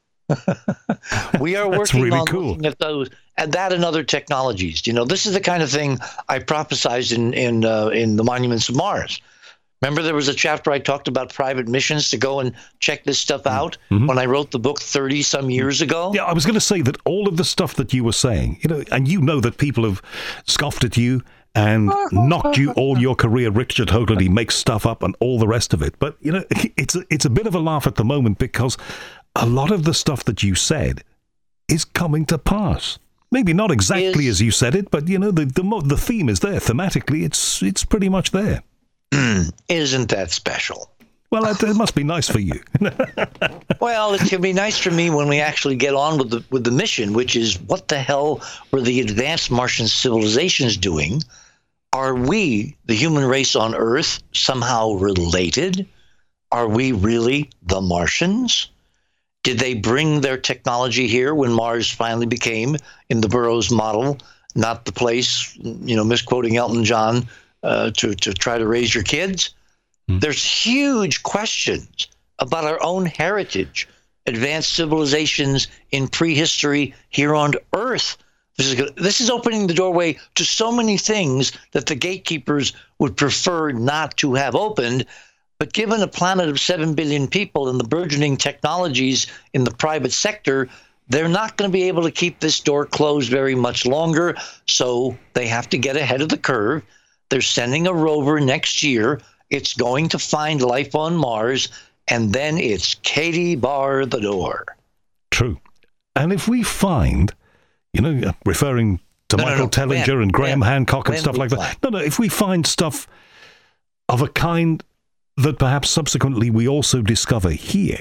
We are working on looking at those, at that and other technologies. This is the kind of thing I prophesized in the Monuments of Mars. Remember, there was a chapter I talked about private missions to go and check this stuff out when I wrote the book 30-some years ago? Yeah, I was going to say that all of the stuff that you were saying, and that people have scoffed at you and knocked you all your career. Richard totally makes stuff up and all the rest of it. But, it's a bit of a laugh at the moment because a lot of the stuff that you said is coming to pass. Maybe not exactly as you said it, but, the theme is there. Thematically, it's pretty much there. Isn't that special? Well, it must be nice for you. Well, it can be nice for me when we actually get on with the mission, which is what the hell were the advanced Martian civilizations doing? Are we, the human race on Earth, somehow related? Are we really the Martians? Did they bring their technology here when Mars finally became, in the Burroughs model, not the place, misquoting Elton John, to try to raise your kids? There's huge questions about our own heritage, advanced civilizations in prehistory here on Earth. This is opening the doorway to so many things that the gatekeepers would prefer not to have opened. But given a planet of 7 billion people and the burgeoning technologies in the private sector, they're not going to be able to keep this door closed very much longer. So they have to get ahead of the curve. They're sending a rover next year. It's going to find life on Mars, and then it's Katie bar the door. True. And if we find, referring to Michael Tellinger and Graham Hancock and stuff like that. If we find stuff of a kind that perhaps subsequently we also discover here,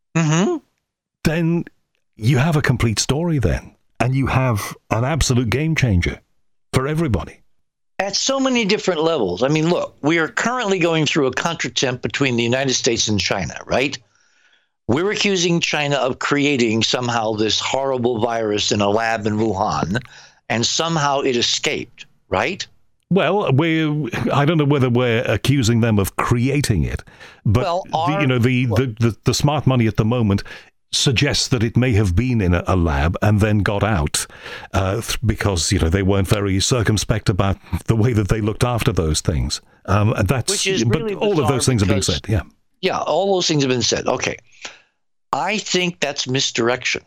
then you have a complete story then. And you have an absolute game changer for everybody. At so many different levels. I mean, look, we are currently going through a contretemps between the United States and China, right? We're accusing China of creating somehow this horrible virus in a lab in Wuhan, and somehow it escaped, right? Well, I don't know whether we're accusing them of creating it, but the smart money at the moment suggests that it may have been in a lab and then got out because they weren't very circumspect about the way that they looked after those things. And that's Which is really but all of those things have been said. Yeah. Yeah, all those things have been said. Okay. I think that's misdirection.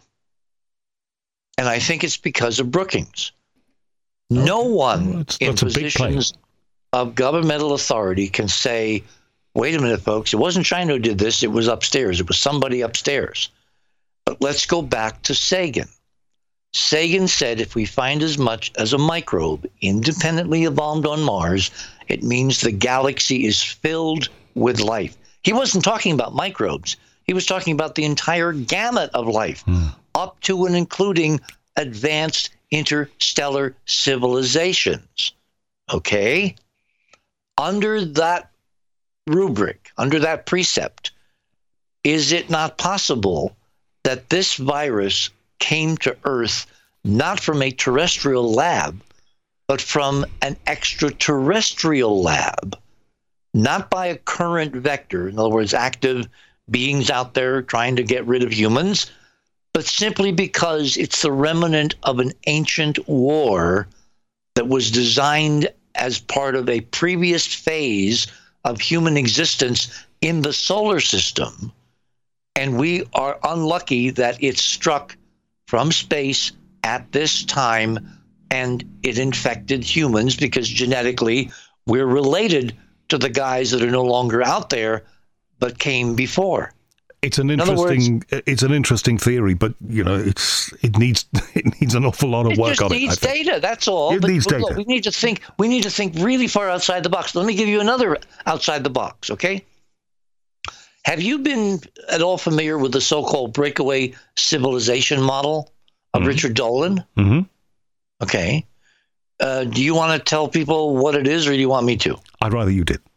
And I think it's because of Brookings. No one in positions of governmental authority can say, wait a minute, folks, it wasn't China who did this, it was upstairs. It was somebody upstairs. But let's go back to Sagan. Sagan said if we find as much as a microbe independently evolved on Mars, it means the galaxy is filled with life. He wasn't talking about microbes. He was talking about the entire gamut of life, up to and including advanced interstellar civilizations. Okay? Under that rubric, under that precept, is it not possible that this virus came to Earth not from a terrestrial lab, but from an extraterrestrial lab, not by a current vector, in other words, active beings out there trying to get rid of humans, but simply because it's the remnant of an ancient war that was designed as part of a previous phase of human existence in the solar system. And we are unlucky that it struck from space at this time and it infected humans because genetically we're related to the guys that are no longer out there but came before. It's an interesting theory, but it needs an awful lot of work on it. It needs data. That's all. It needs data. Look, we need to think really far outside the box. Let me give you another outside the box. Okay. Have you been at all familiar with the so-called breakaway civilization model of Richard Dolan? Mm-hmm. Okay. Do you want to tell people what it is, or do you want me to? I'd rather you did.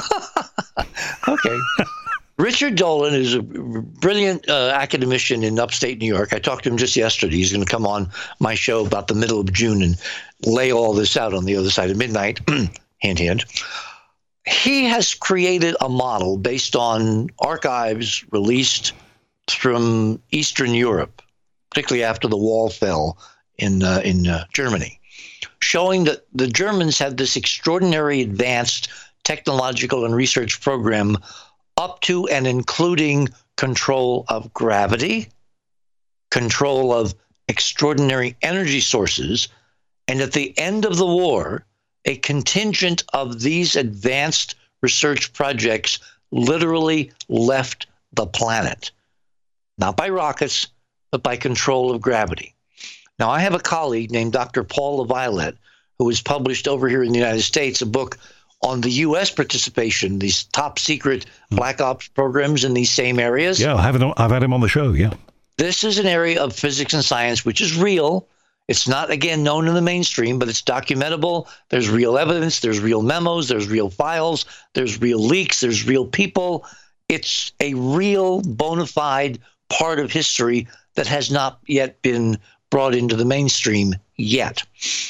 Okay. Richard Dolan is a brilliant academician in upstate New York. I talked to him just yesterday. He's going to come on my show about the middle of June and lay all this out on the other side of midnight. Hint, hint. He has created a model based on archives released from Eastern Europe, particularly after the wall fell in Germany, showing that the Germans had this extraordinary advanced technological and research program up to and including control of gravity, control of extraordinary energy sources, and at the end of the war, a contingent of these advanced research projects literally left the planet, not by rockets, but by control of gravity. Now, I have a colleague named Dr. Paul LaViolette, who has published over here in the United States a book on the U.S. participation, these top secret black ops programs in these same areas. Yeah, I've had him on the show, yeah. This is an area of physics and science which is real. It's not, again, known in the mainstream, but it's documentable. There's real evidence. There's real memos. There's real files. There's real leaks. There's real people. It's a real bona fide part of history that has not yet been brought into the mainstream yet.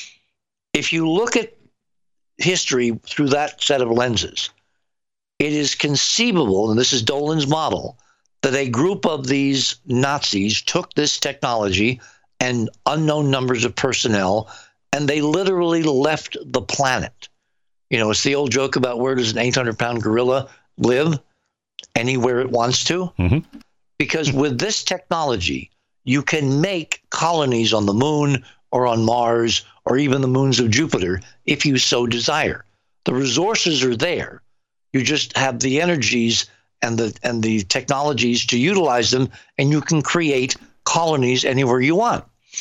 If you look at history through that set of lenses, it is conceivable, and this is Dolan's model, that a group of these Nazis took this technology and unknown numbers of personnel, and they literally left the planet. It's the old joke about where does an 800-pound gorilla live? Anywhere it wants to. Mm-hmm. Because with this technology, you can make colonies on the moon or on Mars or even the moons of Jupiter if you so desire. The resources are there. You just have the energies and the technologies to utilize them, and you can create colonies anywhere you want.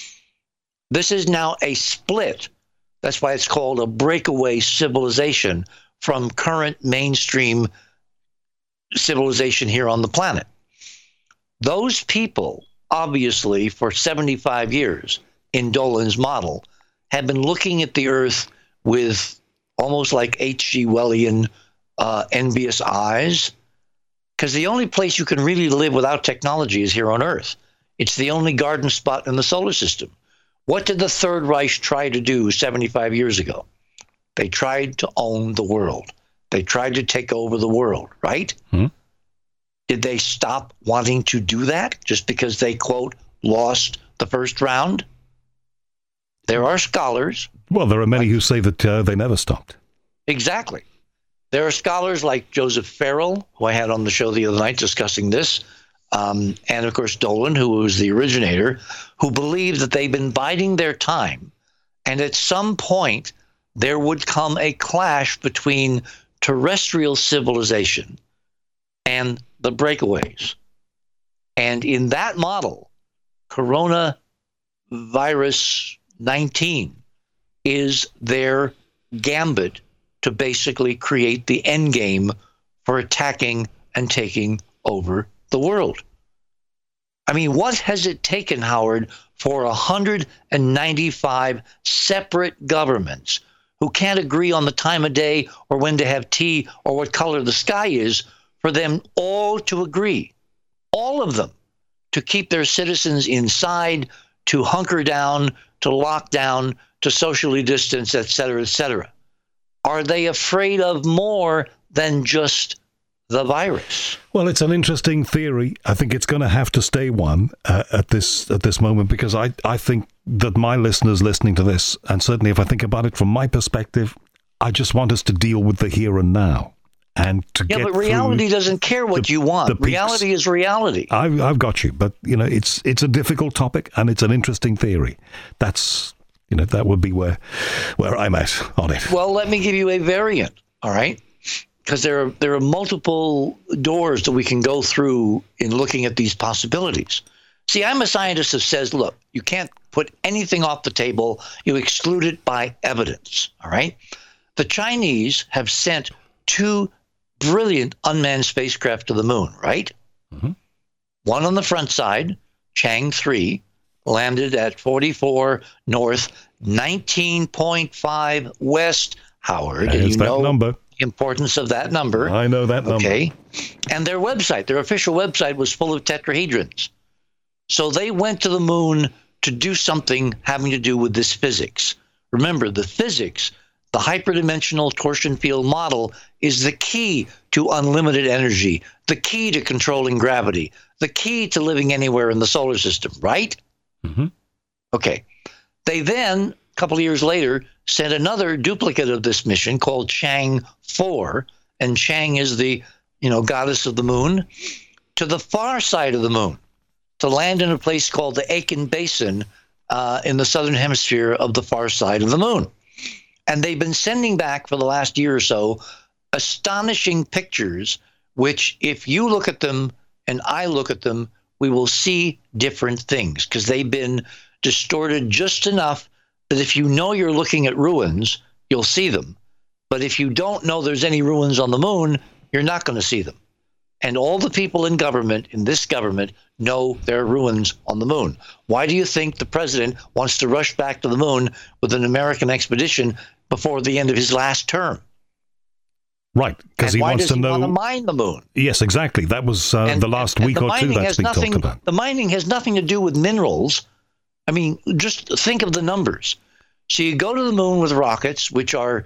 This is now a split. That's why it's called a breakaway civilization from current mainstream civilization here on the planet. Those people, obviously, for 75 years in Dolan's model, have been looking at the Earth with almost like H.G. Wellian envious eyes, because the only place you can really live without technology is here on Earth. It's the only garden spot in the solar system. What did the Third Reich try to do 75 years ago? They tried to own the world. They tried to take over the world, right? Mm-hmm. Did they stop wanting to do that just because they, quote, lost the first round? There are scholars. Well, there are many who say that they never stopped. Exactly. There are scholars like Joseph Farrell, who I had on the show the other night discussing this, and of course Dolan, who was the originator, who believe that they've been biding their time, and at some point there would come a clash between terrestrial civilization and the breakaways. And in that model, coronavirus 19 is their gambit to basically create the end game for attacking and taking over the world. I mean, what has it taken, Howard, for 195 separate governments who can't agree on the time of day or when to have tea or what color the sky is, for them all to agree, all of them, to keep their citizens inside, to hunker down, to lock down, to socially distance, et cetera, et cetera? Are they afraid of more than just the virus? Well, it's an interesting theory. I think it's going to have to stay one at this moment, because I think that my listeners listening to this, and certainly if I think about it from my perspective, I just want us to deal with the here and now. And to get but reality doesn't care what you want. Reality is reality. I've got you, but it's a difficult topic and it's an interesting theory. That's that would be where I'm at on it. Well, let me give you a variant. All right, because there are multiple doors that we can go through in looking at these possibilities. See, I'm a scientist that says, look, you can't put anything off the table. You exclude it by evidence. All right, the Chinese have sent 2 brilliant unmanned spacecraft to the moon, right? Mm-hmm. One on the front side, Chang 3, landed at 44 north, 19.5 west, Howard. And you know number. The importance of that number. I know that number. Okay. And their website, their official website, was full of tetrahedrons. So they went to the moon to do something having to do with this physics. Remember, the physics, the hyperdimensional torsion field model, is the key to unlimited energy, the key to controlling gravity, the key to living anywhere in the solar system, right? Mm-hmm. Okay. They then, a couple of years later, sent another duplicate of this mission called Chang 4, and Chang is the, goddess of the moon, to the far side of the moon to land in a place called the Aitken Basin in the southern hemisphere of the far side of the moon. And they've been sending back for the last year or so astonishing pictures, which if you look at them and I look at them, we will see different things, because they've been distorted just enough that if you know you're looking at ruins, you'll see them. But if you don't know there's any ruins on the moon, you're not going to see them. And all the people in this government, know there are ruins on the moon. Why do you think the president wants to rush back to the moon with an American expedition before the end of his last term? Right, because he wants to know. Why does he want to mine the moon? Yes, exactly. That was the last week or two that's been talked about. The mining has nothing to do with minerals. I mean, just think of the numbers. So you go to the moon with rockets, which are,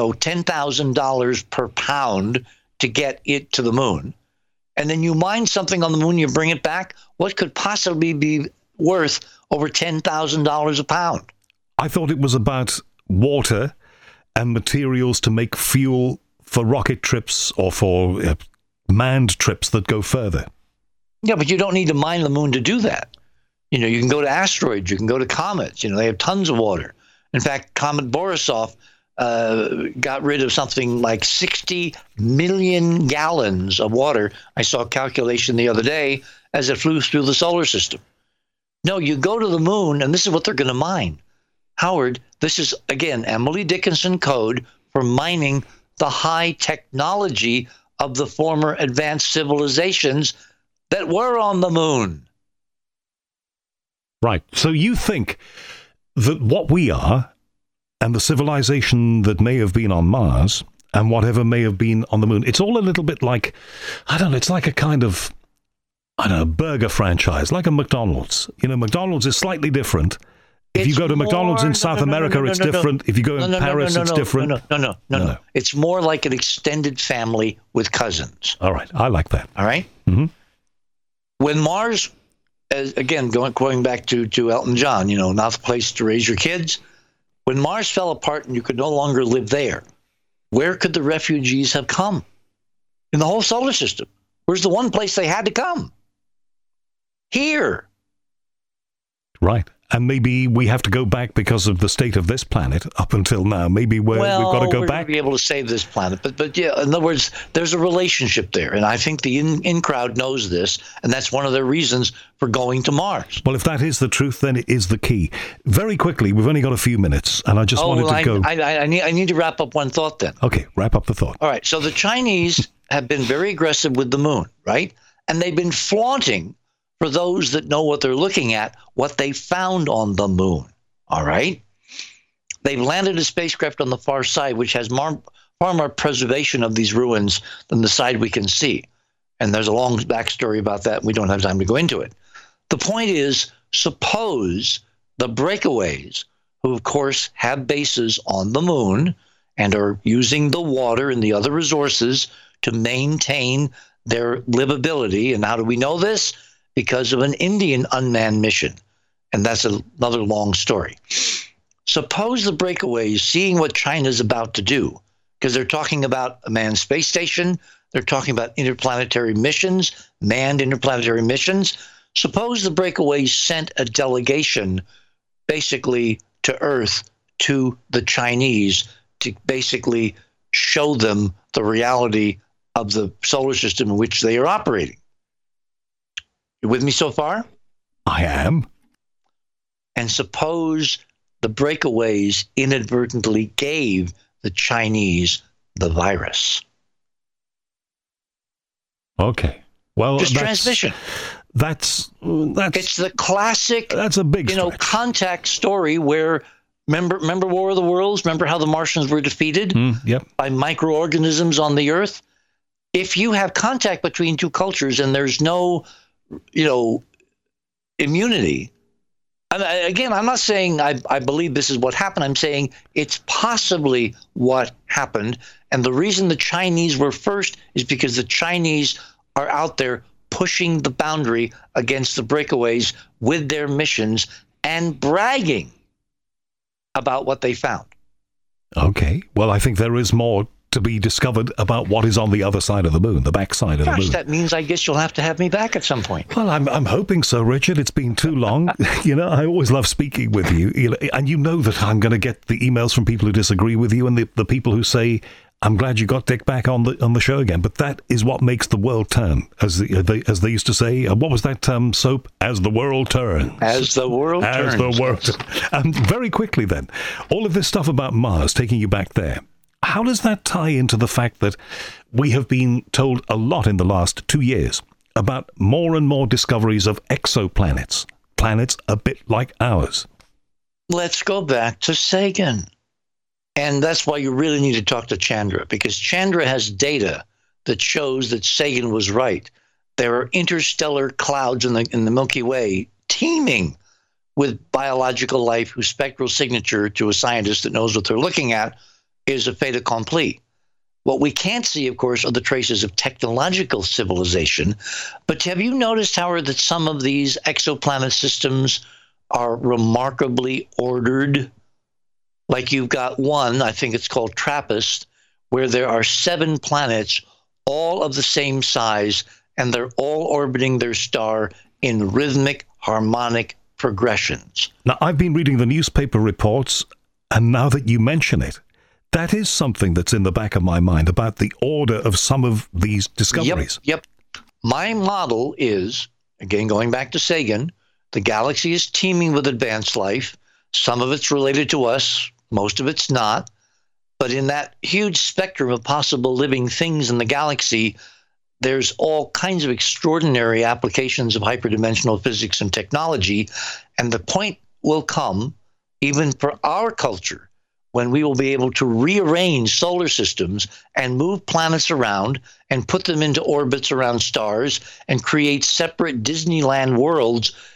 $10,000 per pound to get it to the moon. And then you mine something on the moon, you bring it back. What could possibly be worth over $10,000 a pound? I thought it was about water and materials to make fuel for rocket trips or for manned trips that go further. Yeah, but you don't need to mine the moon to do that. You can go to asteroids, you can go to comets. They have tons of water. In fact, Comet Borisov got rid of something like 60 million gallons of water. I saw a calculation the other day as it flew through the solar system. No, you go to the moon, and this is what they're going to mine. Howard, this is, again, Emily Dickinson code for mining the high technology of the former advanced civilizations that were on the moon. Right. So you think that what we are and the civilization that may have been on Mars and whatever may have been on the moon, it's all a little bit like, it's like a kind of, burger franchise, like a McDonald's. McDonald's is slightly different If you go to McDonald's in South America, it's different. If you go in Paris, it's different. No. It's more like an extended family with cousins. All right. I like that. All right? Mm-hmm. When Mars, again, going back to Elton John, not the place to raise your kids. When Mars fell apart and you could no longer live there, where could the refugees have come? In the whole solar system. Where's the one place they had to come? Here. Right. And maybe we have to go back because of the state of this planet up until now. Maybe we've got to go we're back. Going to be able to save this planet. But yeah, in other words, there's a relationship there. And I think the in crowd knows this. And that's one of their reasons for going to Mars. Well, if that is the truth, then it is the key. Very quickly, we've only got a few minutes. And I just wanted to go. I need to wrap up one thought then. Okay, wrap up the thought. All right. So the Chinese have been very aggressive with the moon, right? And they've been flaunting, for those that know what they're looking at, what they found on the moon. All right? They've landed a spacecraft on the far side, which has far more preservation of these ruins than the side we can see. And there's a long backstory about that. We don't have time to go into it. The point is, suppose the breakaways, who of course have bases on the moon and are using the water and the other resources to maintain their livability. And how do we know this? Because of an Indian unmanned mission. And that's another long story. Suppose the breakaways, seeing what China's about to do, because they're talking about a manned space station, they're talking about interplanetary missions, manned interplanetary missions. Suppose the breakaways sent a delegation basically to Earth, to the Chinese, to basically show them the reality of the solar system in which they are operating. You with me so far? I am. And suppose the breakaways inadvertently gave the Chinese the virus. Okay. Well, just transmission. That's it's the classic. That's a big contact story where remember War of the Worlds. Remember how the Martians were defeated by microorganisms on the Earth. If you have contact between two cultures and there's no immunity. Again, I'm not saying I believe this is what happened. I'm saying it's possibly what happened. And the reason the Chinese were first is because the Chinese are out there pushing the boundary against the breakaways with their missions and bragging about what they found. Okay. Well, I think there is more to be discovered about what is on the other side of the moon, the backside of the moon. That means I guess you'll have to have me back at some point. Well, I'm hoping so, Richard. It's been too long. I always love speaking with you. And you know that I'm going to get the emails from people who disagree with you and the people who say, I'm glad you got Dick back on the show again. But that is what makes the world turn, as they used to say. What was that soap? As the world turns. As the world turns. As the world. Very quickly then, all of this stuff about Mars, taking you back there, how does that tie into the fact that we have been told a lot in the last 2 years about more and more discoveries of exoplanets, planets a bit like ours? Let's go back to Sagan. And that's why you really need to talk to Chandra, because Chandra has data that shows that Sagan was right. There are interstellar clouds in the Milky Way teeming with biological life whose spectral signature to a scientist that knows what they're looking at is a fait accompli. What we can't see, of course, are the traces of technological civilization. But have you noticed, Howard, that some of these exoplanet systems are remarkably ordered? Like you've got one, I think it's called TRAPPIST, where there are 7 planets, all of the same size, and they're all orbiting their star in rhythmic, harmonic progressions. Now, I've been reading the newspaper reports, and now that you mention it, that is something that's in the back of my mind about the order of some of these discoveries. Yep. My model is, again, going back to Sagan, the galaxy is teeming with advanced life. Some of it's related to us. Most of it's not. But in that huge spectrum of possible living things in the galaxy, there's all kinds of extraordinary applications of hyperdimensional physics and technology. And the point will come, even for our culture, when we will be able to rearrange solar systems and move planets around and put them into orbits around stars and create separate Disneyland worlds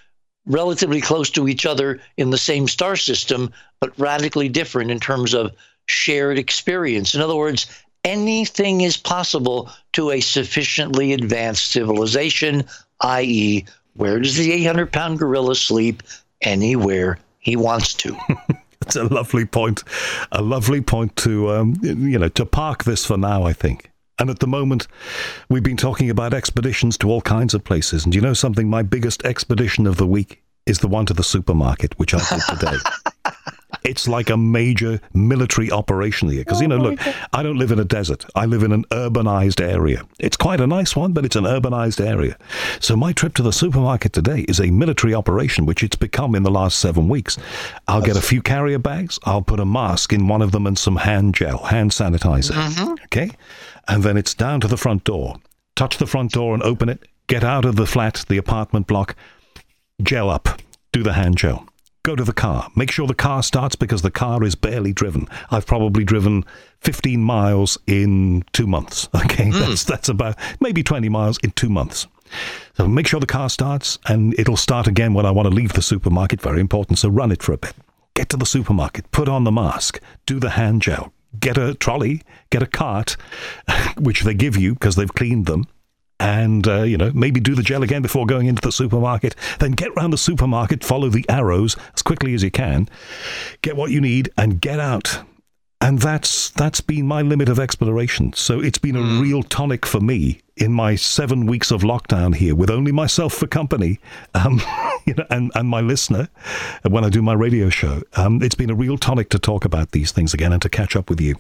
relatively close to each other in the same star system, but radically different in terms of shared experience. In other words, anything is possible to a sufficiently advanced civilization, i.e., where does the 800-pound gorilla sleep? Anywhere he wants to. It's a lovely point. A lovely point to, to park this for now, I think. And at the moment, we've been talking about expeditions to all kinds of places. And you know something? My biggest expedition of the week is the one to the supermarket, which I did today. It's like a major military operation here. Because, look, I don't live in a desert. I live in an urbanized area. It's quite a nice one, but it's an urbanized area. So my trip to the supermarket today is a military operation, which it's become in the last 7 weeks. I'll get a few carrier bags. I'll put a mask in one of them and some hand sanitizer. Mm-hmm. Okay? And then it's down to the front door. Touch the front door and open it. Get out of the flat, the apartment block. Gel up. Do the hand gel. Go to the car. Make sure the car starts because the car is barely driven. I've probably driven 15 miles in 2 months. Okay, that's about maybe 20 miles in 2 months. So make sure the car starts, and it'll start again when I want to leave the supermarket. Very important. So run it for a bit. Get to the supermarket. Put on the mask. Do the hand gel. Get a trolley. Get a cart, which they give you because they've cleaned them. And, maybe do the gel again before going into the supermarket. Then get round the supermarket, follow the arrows as quickly as you can. Get what you need and get out. And that's been my limit of exploration. So it's been a real tonic for me in my 7 weeks of lockdown here with only myself for company, and my listener when I do my radio show. It's been a real tonic to talk about these things again and to catch up with you.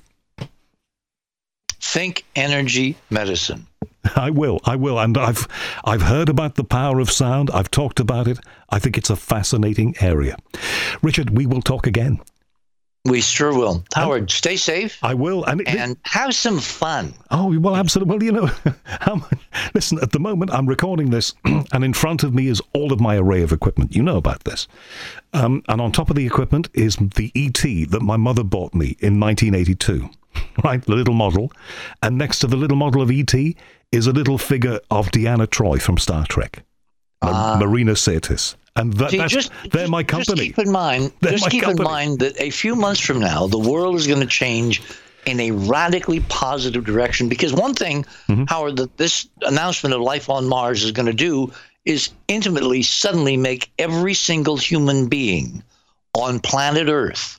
Think energy medicine. I will. And I've heard about the power of sound. I've talked about it. I think it's a fascinating area. Richard, we will talk again. We sure will. Howard, stay safe. I will. And have some fun. Oh, well, absolutely. Well, listen, at the moment, I'm recording this, and in front of me is all of my array of equipment. You know about this. And on top of the equipment is the ET that my mother bought me in 1982. Right, the little model. And next to the little model of E.T. is a little figure of Deanna Troi from Star Trek. Marina Sirtis. And they're my company. Just keep in mind that a few months from now, the world is going to change in a radically positive direction. Because one thing, Howard, that this announcement of life on Mars is going to do is intimately, suddenly make every single human being on planet Earth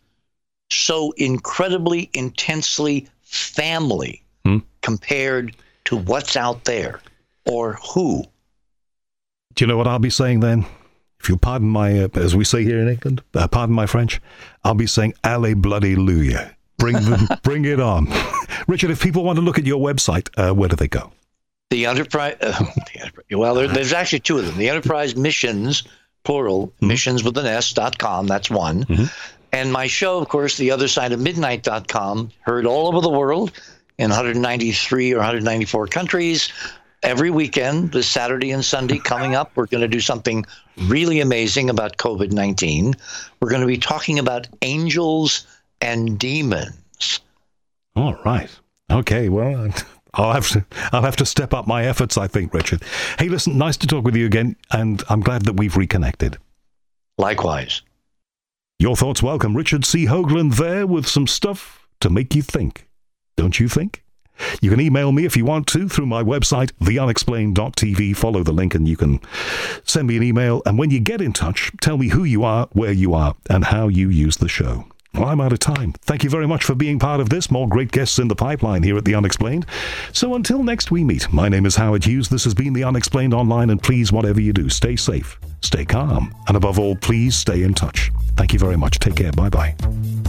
so incredibly, intensely family compared to what's out there or who. Do you know what I'll be saying then? If you'll pardon my, as we say here in England, pardon my French, I'll be saying, Allez bloody Luya. Bring it on. Richard, if people want to look at your website, where do they go? The Enterprise, well, there's actually two of them. The Enterprise Missions, plural, missions with an S.com, that's one. And my show, of course, The Other Side of Midnight.com, heard all over the world in 193 or 194 countries. Every weekend, this Saturday and Sunday coming up, we're going to do something really amazing about COVID-19. We're going to be talking about angels and demons. All right. Okay, well, I'll have to step up my efforts, I think, Richard. Hey, listen, nice to talk with you again, and I'm glad that we've reconnected. Likewise. Your thoughts welcome. Richard C. Hoagland there with some stuff to make you think. Don't you think? You can email me if you want to through my website, theunexplained.tv. Follow the link and you can send me an email. And when you get in touch, tell me who you are, where you are, and how you use the show. Well, I'm out of time. Thank you very much for being part of this. More great guests in the pipeline here at The Unexplained. So until next we meet, my name is Howard Hughes. This has been The Unexplained Online, and please, whatever you do, stay safe, stay calm, and above all, please stay in touch. Thank you very much. Take care. Bye-bye.